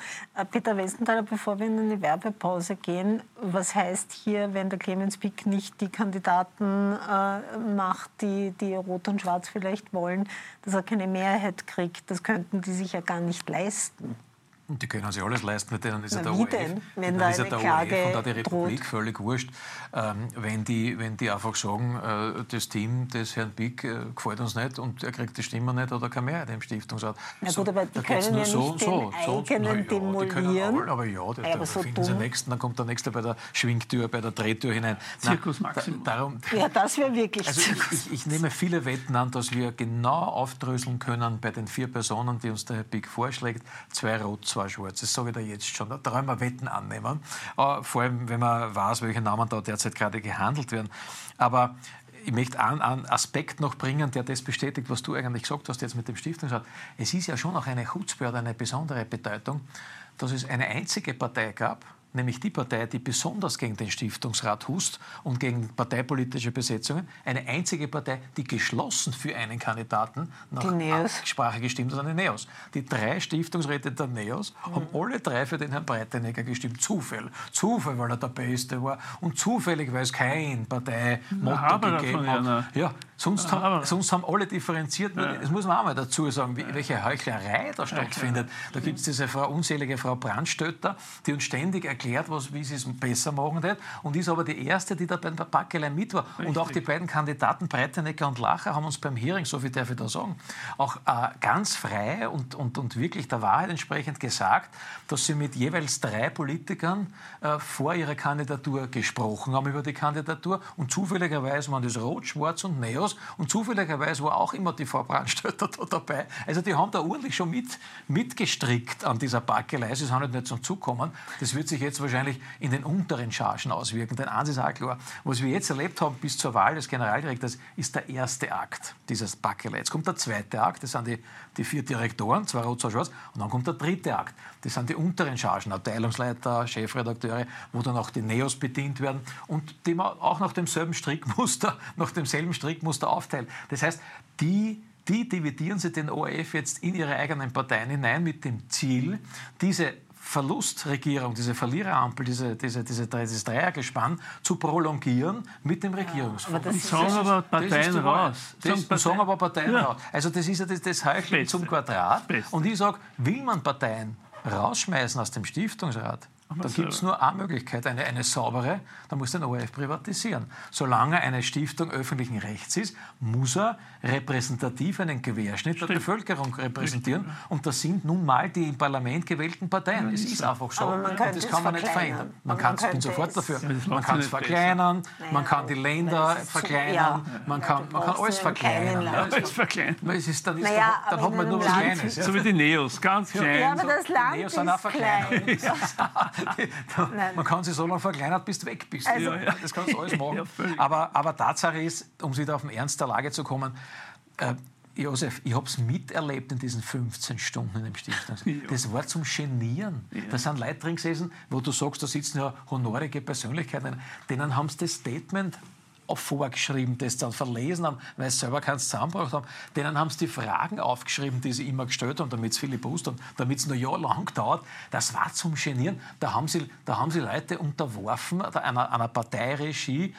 Peter Westenthaler, bevor wir in eine Werbepause gehen, was heißt hier, wenn der Clemens Pick nicht die Kandidaten macht, die Rot und Schwarz vielleicht wollen, dass er keine Mehrheit kriegt? Das könnten die sich ja gar nicht leisten. Und die können sich alles leisten, mit denen ist ja der ORF. Wenn da ist ja der ORF und auch die Republik droht. Völlig wurscht. Wenn die einfach sagen, das Team des Herrn Pick gefällt uns nicht und er kriegt die Stimme nicht oder keine Mehrheit im Stiftungsrat. Na gut, aber die können ja nicht den eigenen demolieren. Aber da finden sie den nächsten, dann kommt der nächste bei der Schwingtür, bei der Drehtür hinein. Zirkus Maximum. Ja, das wäre wirklich Zirkus. Ich nehme viele Wetten an, dass wir genau aufdröseln können bei den 4 Personen, die uns der Herr Pick vorschlägt. 2 Rot, 2 Schwarz. Das sage ich da jetzt schon. Da wollen wir Wetten annehmen. Vor allem, wenn man weiß, welche Namen da derzeit gerade gehandelt werden. Aber ich möchte einen Aspekt noch bringen, der das bestätigt, was du eigentlich gesagt hast jetzt mit dem Stiftungsrat. Es ist ja schon auch eine Chutzpe oder eine besondere Bedeutung, dass es eine einzige Partei gab, nämlich die Partei, die besonders gegen den Stiftungsrat hust und gegen parteipolitische Besetzungen. Eine einzige Partei, die geschlossen für einen Kandidaten nach Absprache gestimmt hat, die NEOS. Die 3 Stiftungsräte der NEOS haben alle 3 für den Herrn Breitenegger gestimmt. Zufall, weil er der Beste war und zufällig, weil es kein Parteimotto gegeben hat. Ja, sonst haben alle differenziert. Das muss man auch mal dazu sagen, welche Heuchlerei da stattfindet. Da gibt es diese unselige Frau Brandstötter, die uns ständig erklärt, wie sie es besser machen wird, und ist aber die Erste, die da bei der Backelein mit war. Richtig. Und auch die beiden Kandidaten Breitenegger und Lacher haben uns beim Hearing, so viel darf ich da sagen, auch ganz frei und wirklich der Wahrheit entsprechend gesagt, dass sie mit jeweils 3 Politikern vor ihrer Kandidatur gesprochen haben über die Kandidatur, und zufälligerweise waren das Rot, Schwarz und NEOS, und zufälligerweise war auch immer die Frau Brandstötter da dabei. Also die haben da ordentlich schon mitgestrickt an dieser Backelei. Sie sind halt nicht zum Zug gekommen. Das wird sich jetzt wahrscheinlich in den unteren Chargen auswirken. Denn eins ist auch klar, was wir jetzt erlebt haben bis zur Wahl des Generaldirektors, ist der erste Akt dieses Backelei. Jetzt kommt der zweite Akt, das sind die 4 Direktoren, 2 Rot, 2 Schwarz, und dann kommt der dritte Akt. Das sind die unteren Chargen, Abteilungsleiter, Chefredakteure, wo dann auch die NEOS bedient werden und die man auch nach demselben Strickmuster aufteilen. Das heißt, die dividieren sie den ORF jetzt in ihre eigenen Parteien hinein mit dem Ziel, diese Verlustregierung, diese Verliererampel, dieses Dreiergespann zu prolongieren mit dem Regierungsfonds. Und sagen aber Parteien raus. Also das ist ja das Heucheln zum Quadrat. Und ich sage, will man Parteien rausschmeißen aus dem Stiftungsrat, Da gibt es nur eine Möglichkeit, eine saubere, da muss den ORF privatisieren. Solange eine Stiftung öffentlichen Rechts ist, muss er repräsentativ einen Querschnitt der Bevölkerung repräsentieren. Und das sind nun mal die im Parlament gewählten Parteien. Es ist einfach so. Und das kann man nicht verändern. Ich bin sofort dafür. Man kann es verkleinern, man kann die Länder verkleinern, man kann alles verkleinern. Dann hat man nur was Kleines. So wie die Neos, ganz klein. Ja, aber das Land Neos ist klein. Man kann sie so lange verkleinern, bis du weg bist. Also, das kannst du alles machen. Aber Tatsache ist, um wieder auf den Ernst der Lage zu kommen, Josef, ich habe es miterlebt in diesen 15 Stunden in dem Stiftungshaus. Das war zum Genieren. Ja. Da sind Leute drin gesessen, wo du sagst, da sitzen ja honorige Persönlichkeiten, denen haben sie das Statement vorgeschrieben, das dann verlesen haben, weil sie selber keins zusammengebracht haben. Denen haben sie die Fragen aufgeschrieben, die sie immer gestellt haben, damit es viele gewusst haben, damit es noch jahrelang dauert. Das war zum Genieren. Da haben sie Leute unterworfen einer Parteiregie,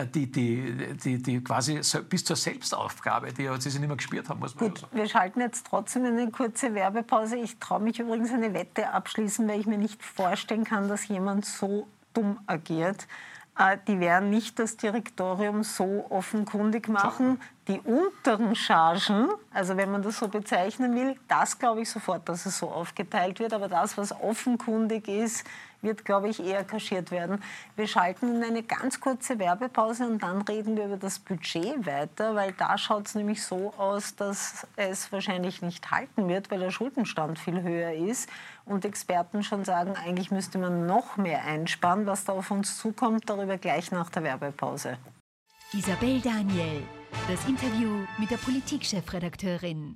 die quasi bis zur Selbstaufgabe, die sie nicht mehr gespürt haben. Muss man Gut, sagen. wir schalten jetzt trotzdem eine kurze Werbepause. Ich traue mich übrigens eine Wette abschließen, weil ich mir nicht vorstellen kann, dass jemand so dumm agiert. Die werden nicht das Direktorium so offenkundig machen. Die unteren Chargen, also wenn man das so bezeichnen will, das glaube ich sofort, dass es so aufgeteilt wird. Aber das, was offenkundig ist, wird, glaube ich, eher kaschiert werden. Wir schalten in eine ganz kurze Werbepause und dann reden wir über das Budget weiter, weil da schaut es nämlich so aus, dass es wahrscheinlich nicht halten wird, weil der Schuldenstand viel höher ist und Experten schon sagen, eigentlich müsste man noch mehr einsparen. Was da auf uns zukommt, darüber gleich nach der Werbepause. Isabel Daniel, das Interview mit der Politikchefredakteurin.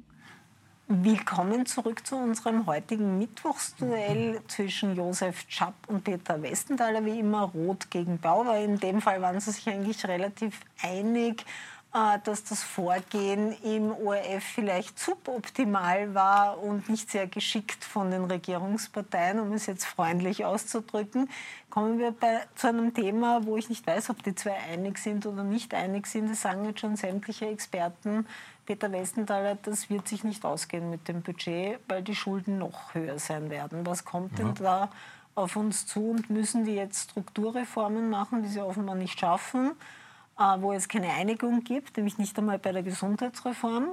Willkommen zurück zu unserem heutigen Mittwochsduell zwischen Josef Tschapp und Peter Westenthaler. Wie immer Rot gegen Blau, weil in dem Fall waren sie sich eigentlich relativ einig, dass das Vorgehen im ORF vielleicht suboptimal war und nicht sehr geschickt von den Regierungsparteien, um es jetzt freundlich auszudrücken. Kommen wir zu einem Thema, wo ich nicht weiß, ob die zwei einig sind oder nicht einig sind. Das sagen jetzt schon sämtliche Experten. Peter Westenthaler, das wird sich nicht ausgehen mit dem Budget, weil die Schulden noch höher sein werden. Was kommt denn da auf uns zu und müssen die jetzt Strukturreformen machen, die sie offenbar nicht schaffen, wo es keine Einigung gibt, nämlich nicht einmal bei der Gesundheitsreform,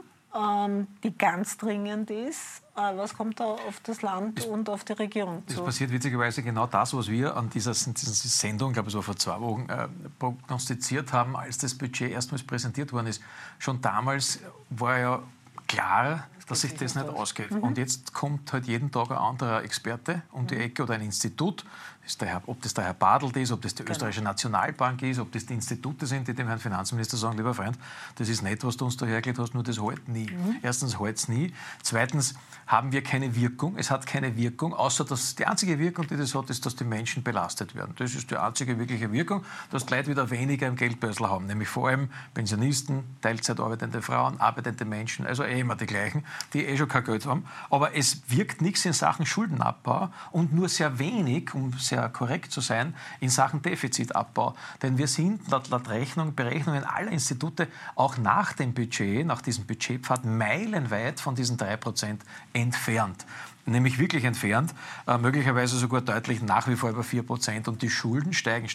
die ganz dringend ist. Was kommt da auf das Land und auf die Regierung zu? Es passiert witzigerweise genau das, was wir an dieser Sendung, ich glaube es war vor 2 Wochen, prognostiziert haben, als das Budget erstmals präsentiert worden ist. Schon damals war ja klar, dass sich das nicht ausgeht. Und jetzt kommt halt jeden Tag ein anderer Experte um die Ecke oder ein Institut. Ob das der Herr Bartelt ist, ob das die Österreichische Nationalbank ist, ob das die Institute sind, die dem Herrn Finanzminister sagen, lieber Freund, das ist nicht, was du uns da hergelegt hast, nur das hält nie. Erstens hält es nie. Zweitens haben wir keine Wirkung. Es hat keine Wirkung, außer dass die einzige Wirkung, die das hat, ist, dass die Menschen belastet werden. Das ist die einzige wirkliche Wirkung, dass die Leute wieder weniger im Geldbörsel haben. Nämlich vor allem Pensionisten, Teilzeit arbeitende Frauen, arbeitende Menschen, also immer die gleichen, die schon kein Geld haben. Aber es wirkt nichts in Sachen Schuldenabbau und nur sehr wenig, um sehr korrekt zu sein, in Sachen Defizitabbau. Denn wir sind laut Berechnungen aller Institute auch nach dem Budget, nach diesem Budgetpfad meilenweit von diesen 3% entfernt. Nämlich wirklich entfernt, möglicherweise sogar deutlich nach wie vor über 4%. Und die Schulden steigen.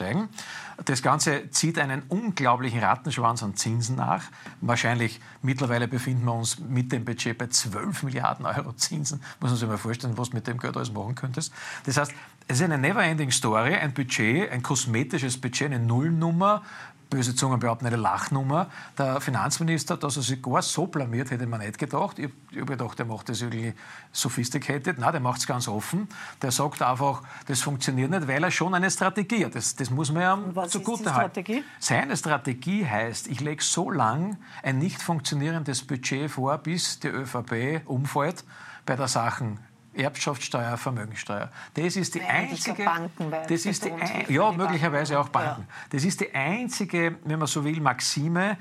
Das Ganze zieht einen unglaublichen Rattenschwanz an Zinsen nach. Wahrscheinlich mittlerweile befinden wir uns mit dem Budget bei 12 Milliarden Euro Zinsen. Muss man sich mal vorstellen, was du mit dem Geld alles machen könntest. Das heißt, es ist eine never-ending Story, ein Budget, ein kosmetisches Budget, eine Nullnummer, böse Zungen behaupten, eine Lachnummer. Der Finanzminister, dass er sich gar so blamiert, hätte man nicht gedacht. Ich habe gedacht, der macht das irgendwie sophisticated. Nein, der macht es ganz offen. Der sagt einfach, das funktioniert nicht, weil er schon eine Strategie hat. Das muss man ja zugute halten. Seine Strategie heißt, ich lege so lang ein nicht funktionierendes Budget vor, bis die ÖVP umfällt bei der Sachen Erbschaftssteuer, Vermögensteuer. Das ist die einzige. Banken, das ist möglicherweise auch Banken. Ja. Das ist die einzige, wenn man so will, Maxime,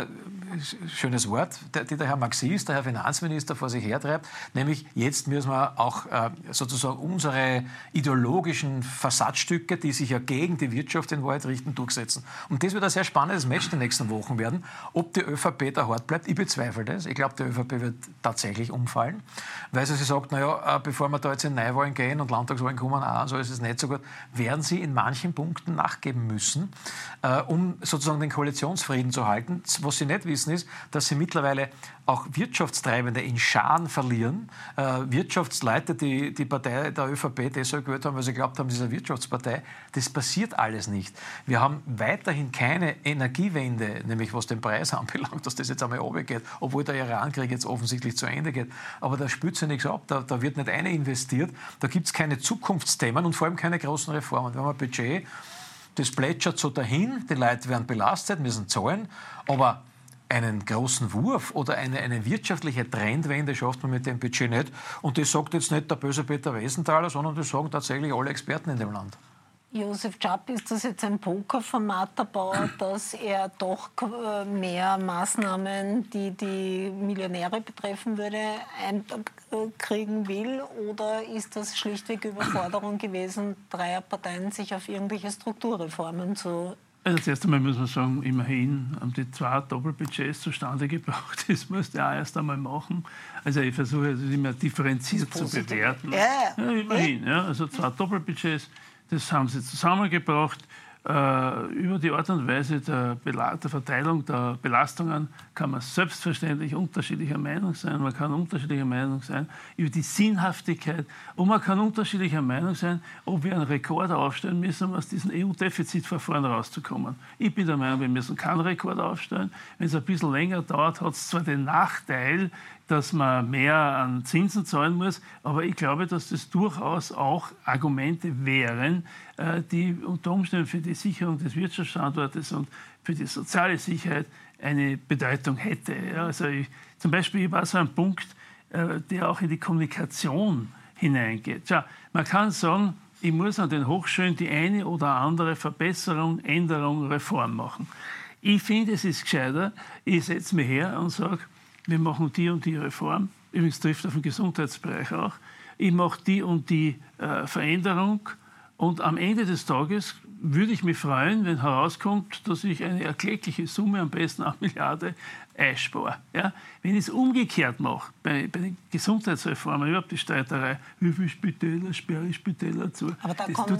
schönes Wort, die der Herr Marxist, der Herr Finanzminister vor sich hertreibt, nämlich jetzt müssen wir auch sozusagen unsere ideologischen Versatzstücke, die sich ja gegen die Wirtschaft in Wahrheit richten, durchsetzen. Und das wird ein sehr spannendes Match die nächsten Wochen werden. Ob die ÖVP da hart bleibt, ich bezweifle das. Ich glaube, die ÖVP wird tatsächlich umfallen, weil sie sagt, naja, bevor wir da jetzt in Neuwahlen gehen und Landtagswahlen kommen auch, so ist es nicht so gut, werden Sie in manchen Punkten nachgeben müssen, um sozusagen den Koalitionsfrieden zu halten. Was Sie nicht wissen ist, dass Sie mittlerweile auch Wirtschaftstreibende in Scharen verlieren. Wirtschaftsleute, die Partei der ÖVP deshalb gewählt haben, weil sie glaubt haben, diese Wirtschaftspartei, das passiert alles nicht. Wir haben weiterhin keine Energiewende, nämlich was den Preis anbelangt, dass das jetzt einmal runtergeht, obwohl der Irankrieg jetzt offensichtlich zu Ende geht. Aber da spürt sich nichts ab, da wird nicht eine investiert, da gibt es keine Zukunftsthemen und vor allem keine großen Reformen. Wir haben ein Budget, das plätschert so dahin, die Leute werden belastet, müssen zahlen, aber einen großen Wurf oder eine wirtschaftliche Trendwende schafft man mit dem Budget nicht. Und das sagt jetzt nicht der böse Peter Wesenthaler, sondern das sagen tatsächlich alle Experten in dem Land. Josef Czap, ist das jetzt ein Poker von Martha Bauer, dass er doch mehr Maßnahmen, die die Millionäre betreffen würde, kriegen will? Oder ist das schlichtweg Überforderung gewesen, dreier Parteien sich auf irgendwelche Strukturreformen zu... Also das erste Mal muss man sagen, immerhin haben die 2 Doppelbudgets zustande gebracht. Das musst du auch erst einmal machen. Also ich versuche es immer differenziert zu bewerten. Ja, immerhin. Ja. Also 2 Doppelbudgets, das haben sie zusammengebracht. Über die Art und Weise der Verteilung der Belastungen kann man selbstverständlich unterschiedlicher Meinung sein. Man kann unterschiedlicher Meinung sein über die Sinnhaftigkeit und man kann unterschiedlicher Meinung sein, ob wir einen Rekord aufstellen müssen, um aus diesem EU-Defizitverfahren rauszukommen. Ich bin der Meinung, wir müssen keinen Rekord aufstellen. Wenn es ein bisschen länger dauert, hat es zwar den Nachteil, dass man mehr an Zinsen zahlen muss, aber ich glaube, dass das durchaus auch Argumente wären, die unter Umständen für die Sicherung des Wirtschaftsstandortes und für die soziale Sicherheit eine Bedeutung hätte. Ja, also zum Beispiel war so ein Punkt, der auch in die Kommunikation hineingeht. Schau, man kann sagen, ich muss an den Hochschulen die eine oder andere Verbesserung, Änderung, Reform machen. Ich finde, es ist gescheiter, ich setze mich her und sage, wir machen die und die Reform. Übrigens trifft auf den Gesundheitsbereich auch. Ich mache die und die Veränderung. Und am Ende des Tages würde ich mich freuen, wenn herauskommt, dass ich eine erkleckliche Summe, am besten 1 Milliarde, einspare. Ja? Wenn ich es umgekehrt mache, bei den Gesundheitsreformen, überhaupt die Streiterei, wie viele Spitäler sperre ich Spitäler zu, aber da das tut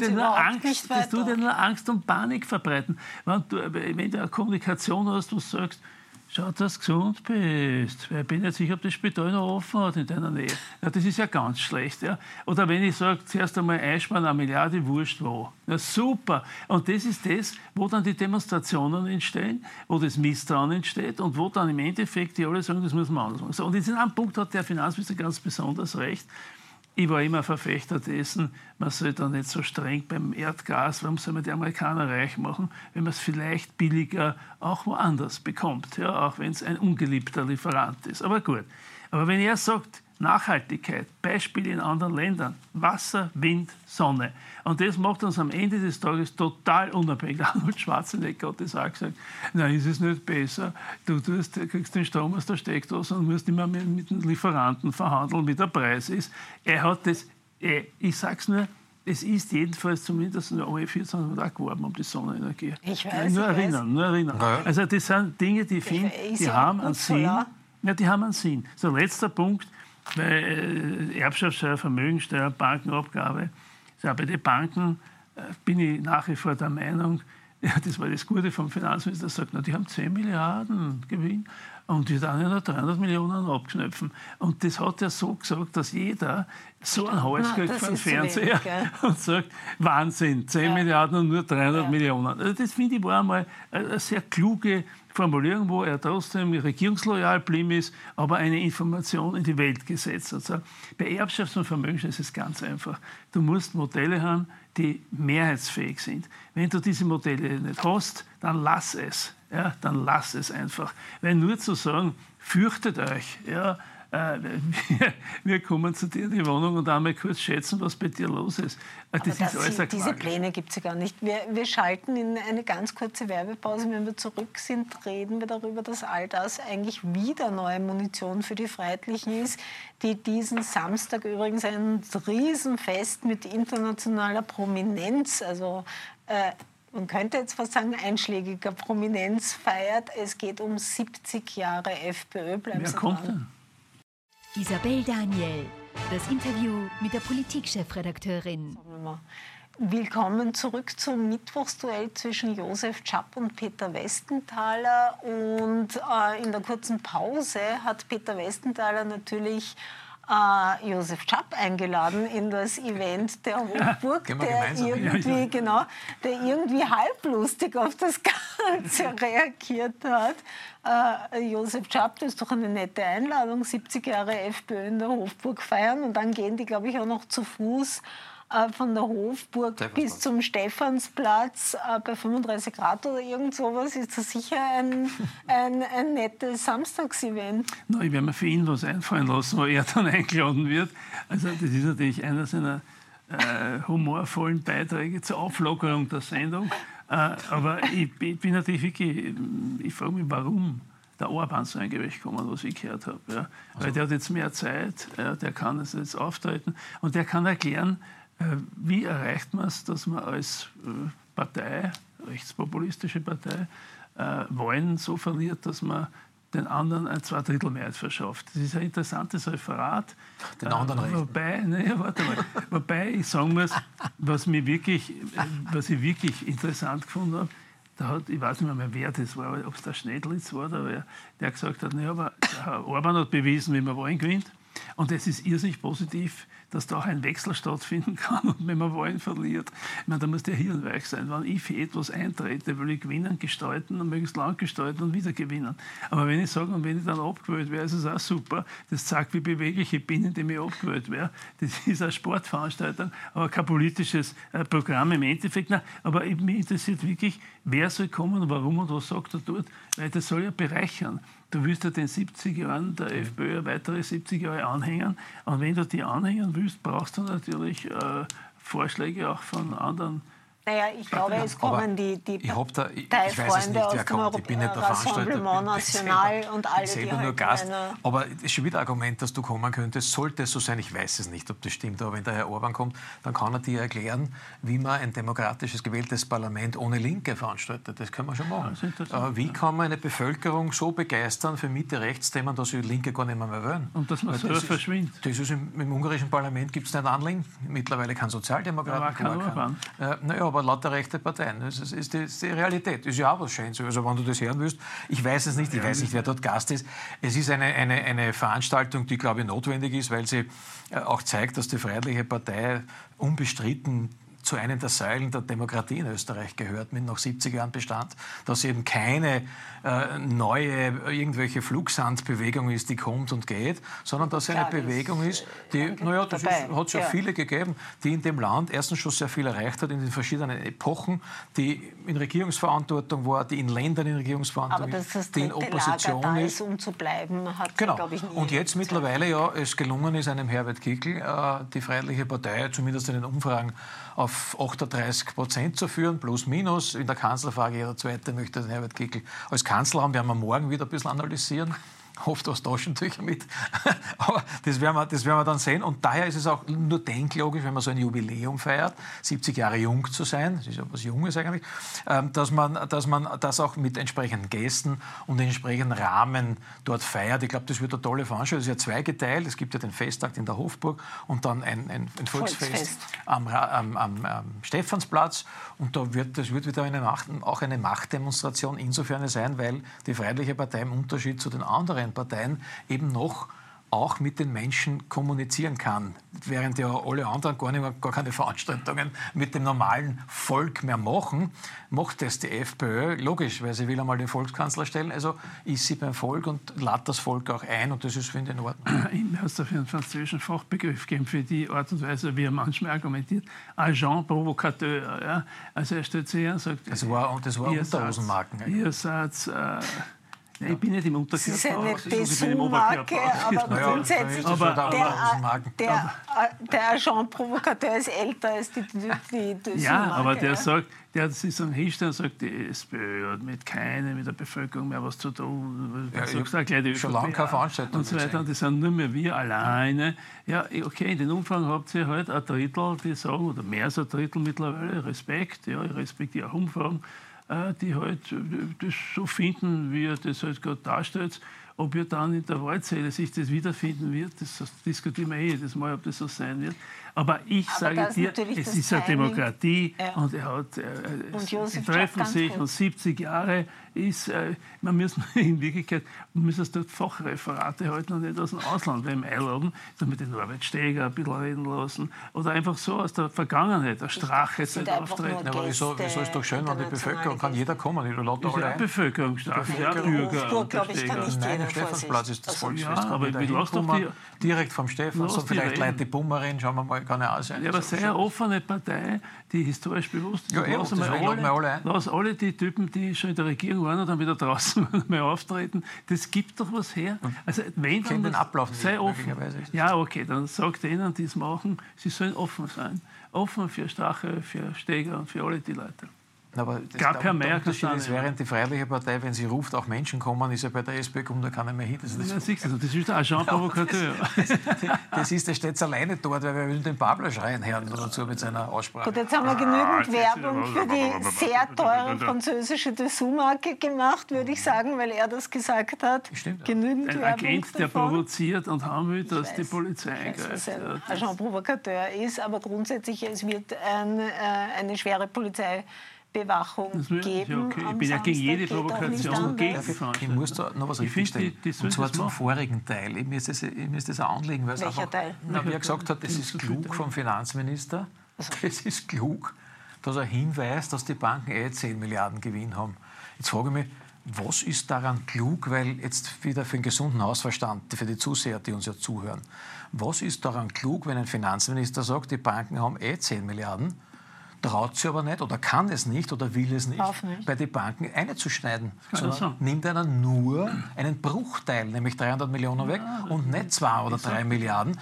ja nur Angst und Panik verbreiten. Wenn du eine Kommunikation hast, wo du sagst, schau, dass du gesund bist. Weil ich bin nicht sicher, ob das Spital noch offen hat in deiner Nähe. Ja, das ist ja ganz schlecht. Ja. Oder wenn ich sage, zuerst einmal einsparen, 1 Milliarde, wurscht wo. Ja, super. Und das ist das, wo dann die Demonstrationen entstehen, wo das Misstrauen entsteht und wo dann im Endeffekt die alle sagen, das muss man anders machen. So, und in einem Punkt hat der Finanzminister ganz besonders recht. Ich war immer Verfechter dessen, man soll da nicht so streng beim Erdgas, warum soll man die Amerikaner reich machen, wenn man es vielleicht billiger auch woanders bekommt, ja, auch wenn es ein ungeliebter Lieferant ist. Aber gut. Aber wenn er sagt, Nachhaltigkeit, Beispiele in anderen Ländern, Wasser, Wind, Sonne. Und das macht uns am Ende des Tages total unabhängig. Arnold Schwarzenegger hat das auch gesagt. Nein, ist es nicht besser? Du kriegst den Strom aus der Steckdose und musst immer mit den Lieferanten verhandeln, wie der Preis ist. Er hat das, ich sag's nur, es ist jedenfalls zumindest in der OE14 auch geworben um die Sonnenenergie. Ich weiß, nur erinnern. Ja. Also das sind Dinge, die die haben einen Sinn. Ja, die haben einen Sinn. So, letzter Punkt. Bei Erbschaftssteuer, Vermögensteuer, Bankenabgabe. Also bei den Banken bin ich nach wie vor der Meinung, ja, das war das Gute vom Finanzminister, der sagt, na, die haben 10 Milliarden Gewinn und die dann ja noch 300 Millionen abknöpfen. Und das hat er so gesagt, dass jeder so einen Hals kriegt vor dem Fernseher und sagt, Wahnsinn, 10 Milliarden und nur 300 Millionen. Also das finde ich war einmal eine sehr kluge Formulierung, wo er trotzdem regierungsloyal blieben ist, aber eine Information in die Welt gesetzt hat. Also bei Erbschafts- und Vermögenssteuer ist es ganz einfach. Du musst Modelle haben, die mehrheitsfähig sind. Wenn du diese Modelle nicht hast, dann lass es. Ja, dann lass es einfach. Weil nur zu sagen, fürchtet euch, ja, wir kommen zu dir in die Wohnung und einmal kurz schätzen, was bei dir los ist. Das ist alles eine diese Pläne gibt es ja gar nicht. Wir schalten in eine ganz kurze Werbepause. Wenn wir zurück sind, reden wir darüber, dass all das eigentlich wieder neue Munition für die Freiheitlichen ist, die diesen Samstag übrigens ein Riesenfest mit internationaler Prominenz, also man könnte jetzt fast sagen, einschlägiger Prominenz feiert. Es geht um 70 Jahre FPÖ. Wer kommt denn? Isabel Daniel, Das Interview mit der Politik-Chefredakteurin. Willkommen zurück zum Mittwochsduell zwischen Josef Czap und Peter Westenthaler. Und in der kurzen Pause hat Peter Westenthaler natürlich Josef Czap eingeladen in das Event der Hofburg, der irgendwie halblustig auf das Ganze reagiert hat. Josef Czap, das ist doch eine nette Einladung, 70 Jahre FPÖ in der Hofburg feiern. Und dann gehen die, glaube ich, auch noch zu Fuß von der Hofburg bis zum Stephansplatz bei 35 Grad oder irgend sowas. Ist das sicher ein nettes Samstagsevent? No, ich werde mir für ihn was einfallen lassen, wo er dann eingeladen wird. Also das ist natürlich einer seiner humorvollen Beiträge zur Auflockerung der Sendung. Aber ich bin natürlich wirklich, ich frage mich, warum der Orban so ein Gewicht gekommen, was ich gehört habe. Ja. Weil der hat jetzt mehr Zeit, der kann es jetzt auftreten und der kann erklären, wie erreicht man es, dass man als Partei, rechtspopulistische Partei, Wahlen so verliert, dass man den anderen eine Zweidrittelmehrheit verschafft. Das ist ein interessantes Referat. Den anderen wobei ich sagen muss, was ich wirklich interessant gefunden habe, ich weiß nicht mehr, wer das war, ob es der Schnedlitz war, der gesagt hat, aber der Orban hat bewiesen, wie man Wahlen gewinnt. Und es ist irrsinnig positiv, dass da auch ein Wechsel stattfinden kann und wenn man Wahlen verliert. Ich meine, da muss der hirnweich sein. Wenn ich für etwas eintrete, will ich gewinnen, gestalten und möglichst lang gestalten und wieder gewinnen. Aber wenn ich sage, und wenn ich dann abgewählt werde, ist es auch super. Das zeigt, wie beweglich ich bin, indem ich abgewählt werde. Das ist eine Sportveranstaltung, aber kein politisches Programm im Endeffekt. Nein, aber mich interessiert wirklich, wer soll kommen und warum und was sagt er dort. Weil das soll ja bereichern. Du willst ja den 70 Jahren der FPÖ weitere 70 Jahre anhängen. Und wenn du die anhängen willst, brauchst du natürlich Vorschläge auch von anderen. Naja, ich glaube, es kommen die Teilfreunde aus dem Rassemblement National und alle, die halt nur Gast. Aber es ist schon wieder ein Argument, dass du kommen könntest. Sollte es so sein, ich weiß es nicht, ob das stimmt, aber wenn der Herr Orban kommt, dann kann er dir erklären, wie man ein demokratisches gewähltes Parlament ohne Linke veranstaltet. Das können wir schon machen. Wie kann man eine Bevölkerung so begeistern für Mitte-Rechts-Themen, dass sie Linke gar nicht mehr wählen? Und dass man selber verschwindet. Das ist im ungarischen Parlament gibt es nicht Anliegen. Mittlerweile kein Sozialdemokraten. Aber lauter rechte Parteien. Das ist die Realität. Das ist ja auch was Schönes. Also wenn du das hören willst, ich weiß es nicht, wer dort Gast ist. Es ist eine Veranstaltung, die, glaube ich, notwendig ist, weil sie auch zeigt, dass die Freiheitliche Partei unbestritten zu einer der Säulen der Demokratie in Österreich gehört, mit noch 70 Jahren Bestand, dass eben keine neue irgendwelche Flugsandbewegung ist, die kommt und geht, sondern dass eine Bewegung ist, die, hat es ja viele gegeben, die in dem Land erstens schon sehr viel erreicht hat in den verschiedenen Epochen, die in Regierungsverantwortung war, die in Ländern in Regierungsverantwortung ist, die in Opposition ist. Um zu bleiben, hat glaube ich, nie. Und jetzt mittlerweile es gelungen ist, einem Herbert Kickl die Freiheitliche Partei, zumindest in den Umfragen, auf 38% zu führen, plus minus. In der Kanzlerfrage, jeder Zweite möchte den Herbert Kickl als Kanzler haben, werden wir morgen wieder ein bisschen analysieren. Oft aus Taschentücher mit. Aber das werden wir dann sehen. Und daher ist es auch nur denklogisch, wenn man so ein Jubiläum feiert, 70 Jahre jung zu sein, das ist ja was Junges eigentlich, dass man das auch mit entsprechenden Gästen und entsprechenden Rahmen dort feiert. Ich glaube, das wird eine tolle Veranstaltung. Das ist ja zweigeteilt. Es gibt ja den Festtag in der Hofburg und dann ein Volksfest am Stephansplatz. Und das wird wieder auch eine Machtdemonstration insofern sein, weil die Freiheitliche Partei im Unterschied zu den anderen Parteien eben noch auch mit den Menschen kommunizieren kann, während ja alle anderen gar keine Veranstaltungen mit dem normalen Volk mehr machen, macht das die FPÖ, logisch, weil sie will einmal den Volkskanzler stellen, also ist sie beim Volk und lädt das Volk auch ein und das ist, finde ich, in Ordnung. Ich habe es dafür einen französischen Fachbegriff gegeben für die Art und Weise, wie er manchmal argumentiert, Agent provocateur. Ja? Also er stellt sich her und sagt, das war Unterhosenmarken. Ihr seid... Ich bin nicht im Unterkörper. Das ist eine Dessous-Marke, aber grundsätzlich der Agent Provocateur ist älter als die Dessous-Marke. Ja, aber der sagt, der sich so hinstellt und sagt, die SPÖ hat mit der Bevölkerung mehr was zu tun. Schon lange keine Veranstaltung. Und so weiter. Und das sind nur mehr wir alleine. Ja, okay, in den Umfragen habt ihr halt ein Drittel, die sagen, oder mehr als ein Drittel mittlerweile, Respekt, ja, ich respektiere auch Umfragen, die halt das so finden, wie er das halt gerade darstellt. ob ja dann in der Wahlzähle sich das wiederfinden wird, das diskutieren wir jedes Mal, ob das so sein wird. Aber ich sage dir, es ist eine Demokratie und sie treffen sich und 70 Jahre ist, man müssen in Wirklichkeit es dort Fachreferate halten und nicht aus dem Ausland beim Einladen, damit den Norbert Steger ein bisschen reden lassen oder einfach so aus der Vergangenheit, der Strache auftreten. Aber wieso ist doch schön, wenn die Bevölkerung kann jeder kommen, ich lade alle ein. Bevölkerung, ja, Bürger. Glaube ich, kann nicht jeder. Stephansplatz ist das Volksfest. Ja, aber lass doch die direkt vom Stephan, so vielleicht Leute die Bummerin, schauen wir mal, kann ja auch sein. Ja, aber sei eine offene Partei, die historisch bewusst ist. Ja, Lass alle die Typen, die schon in der Regierung waren und dann wieder draußen mal auftreten. Das gibt doch was her. Also, wenn dann den Ablauf nicht, sei offen. Ja, okay, dann sagt denen, die es machen, sie sollen offen sein. Offen für Strache, für Steger und für alle die Leute. Aber der Unterschied ist, während die Freiheitliche Partei, wenn sie ruft, auch Menschen kommen, ist ja bei der SPÖ kommt da keiner mehr hin. Das ist der Agent-Provokateur. Der steht alleine dort, weil wir will den Babler schreien hören dazu mit seiner Aussprache. Gut, jetzt haben wir genügend Werbung für die sehr teure französische Dessous-Marke gemacht, würde ich sagen, weil er das gesagt hat. Stimmt. Genügend ein Werbung Agent, der davon. provoziert und haben will, dass die Polizei eingreift. Dass er ein Agent-Provokateur ist, aber grundsätzlich, es wird eine schwere Polizeibewachung geben. Okay. Ich bin ja gegen jede Provokation Ich muss da noch was richtigstellen. Und zwar zum vorigen Teil. Mir ist das ein Anliegen, weil es Welcher Teil? Wie er gesagt hat, das ist klug vom Finanzminister. Es ist klug, dass er hinweist, dass die Banken 10 Milliarden Gewinn haben. Jetzt frage ich mich, was ist daran klug, weil jetzt wieder für den gesunden Hausverstand, für die Zuseher, die uns ja zuhören, was ist daran klug, wenn ein Finanzminister sagt, die Banken haben 10 Milliarden, traut sie aber nicht oder kann es nicht oder will es nicht, bei den Banken einzuschneiden. Sondern nimmt einer nur einen Bruchteil, nämlich 300 Millionen weg und nicht 2 oder 3 Milliarden.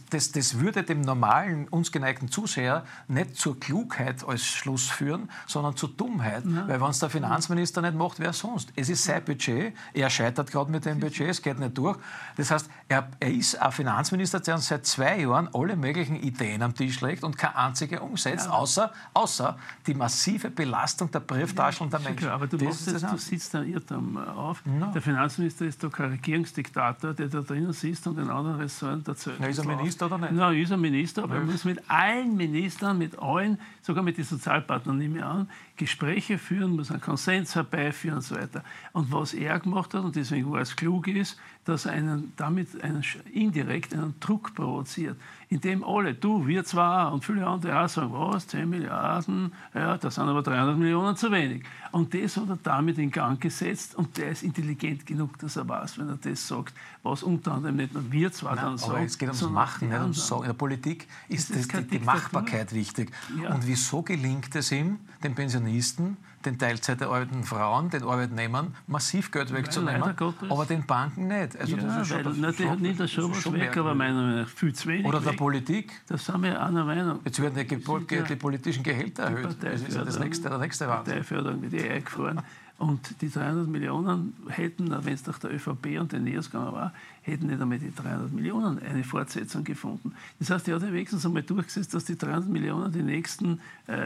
Das würde dem normalen, uns geneigten Zuseher nicht zur Klugheit als Schluss führen, sondern zur Dummheit. Weil wenn es der Finanzminister nicht macht, wer sonst? Es ist sein Budget, er scheitert gerade mit dem Budget, es geht nicht durch. Das heißt, er ist ein Finanzminister, der uns seit 2 Jahren alle möglichen Ideen am Tisch legt und keine einzige umsetzt, außer die massive Belastung der Brieftaschen und der Menschen. Klar, aber du sitzt da Irrtum auf. No. Der Finanzminister ist doch kein Regierungsdiktator, der da drinnen sitzt und den anderen Ressorten erzählt. Ist er Minister oder nicht? Nein, ist er Minister, aber er muss mit allen Ministern, mit allen, sogar mit den Sozialpartnern, nehme ich an, Gespräche führen, muss einen Konsens herbeiführen und so weiter. Und was er gemacht hat, und deswegen war es klug ist, dass er damit indirekt einen Druck provoziert, indem alle, wir zwar und viele andere auch sagen, was, 10 Milliarden, ja, das sind aber 300 Millionen zu wenig. Und das hat er damit in Gang gesetzt und der ist intelligent genug, dass er weiß, wenn er das sagt, was unter anderem nicht nur wir zwar dann sagen. Aber es geht ums Machen, nicht ums Sagen. In der Politik ist die Machbarkeit wichtig. Ja. Und wieso gelingt es ihm, den Pensionisten, den Teilzeit arbeitenden Frauen, den Arbeitnehmern massiv Geld wegzunehmen, aber den Banken nicht? Also das ist schon was weg, aber meiner Meinung nach viel zu wenig. Oder der Politik? Das sind wir einer Meinung. Jetzt werden die politischen Gehälter erhöht. Das ist ja der nächste Wahnsinn. Parteiförderung wird eingefahren. Und die 300 Millionen hätten, wenn es nach der ÖVP und den NEOS gegangen war, hätten nicht einmal die 300 Millionen eine Fortsetzung gefunden. Das heißt, er hat ja wenigstens einmal durchgesetzt, dass die 300 Millionen die nächsten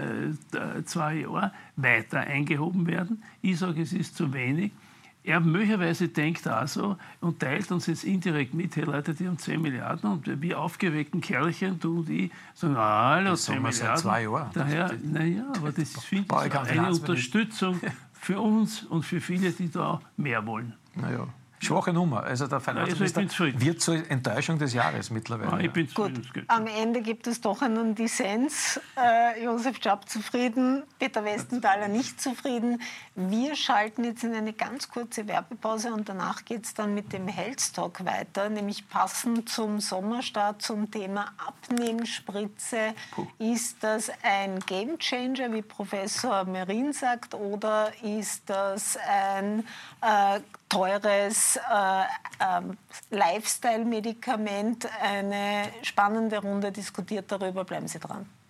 2 Jahre weiter eingehoben werden. Ich sage, es ist zu wenig. Er möglicherweise denkt auch so und teilt uns jetzt indirekt mit, hey Leute, die haben 10 Milliarden und wir aufgeweckten Kerlchen, du und ich, sagen, hallo, 10 Milliarden. Seit 2 Jahren. Daher, naja, aber das finde ich eine Unterstützung für uns und für viele, die da mehr wollen. Naja. Schwache Nummer. Also der Finanzminister wird zur Enttäuschung des Jahres mittlerweile. Ich bin gut, am Ende gibt es doch einen Dissens. Josef Schaap zufrieden, Peter Westenthaler nicht zufrieden. Wir schalten jetzt in eine ganz kurze Werbepause und danach geht es dann mit dem Health Talk weiter, nämlich passend zum Sommerstart zum Thema Abnehmspritze. Ist das ein Gamechanger, wie Professor Merin sagt, oder ist das ein teures Lifestyle-Medikament? Eine spannende Runde diskutiert darüber. Bleiben Sie dran.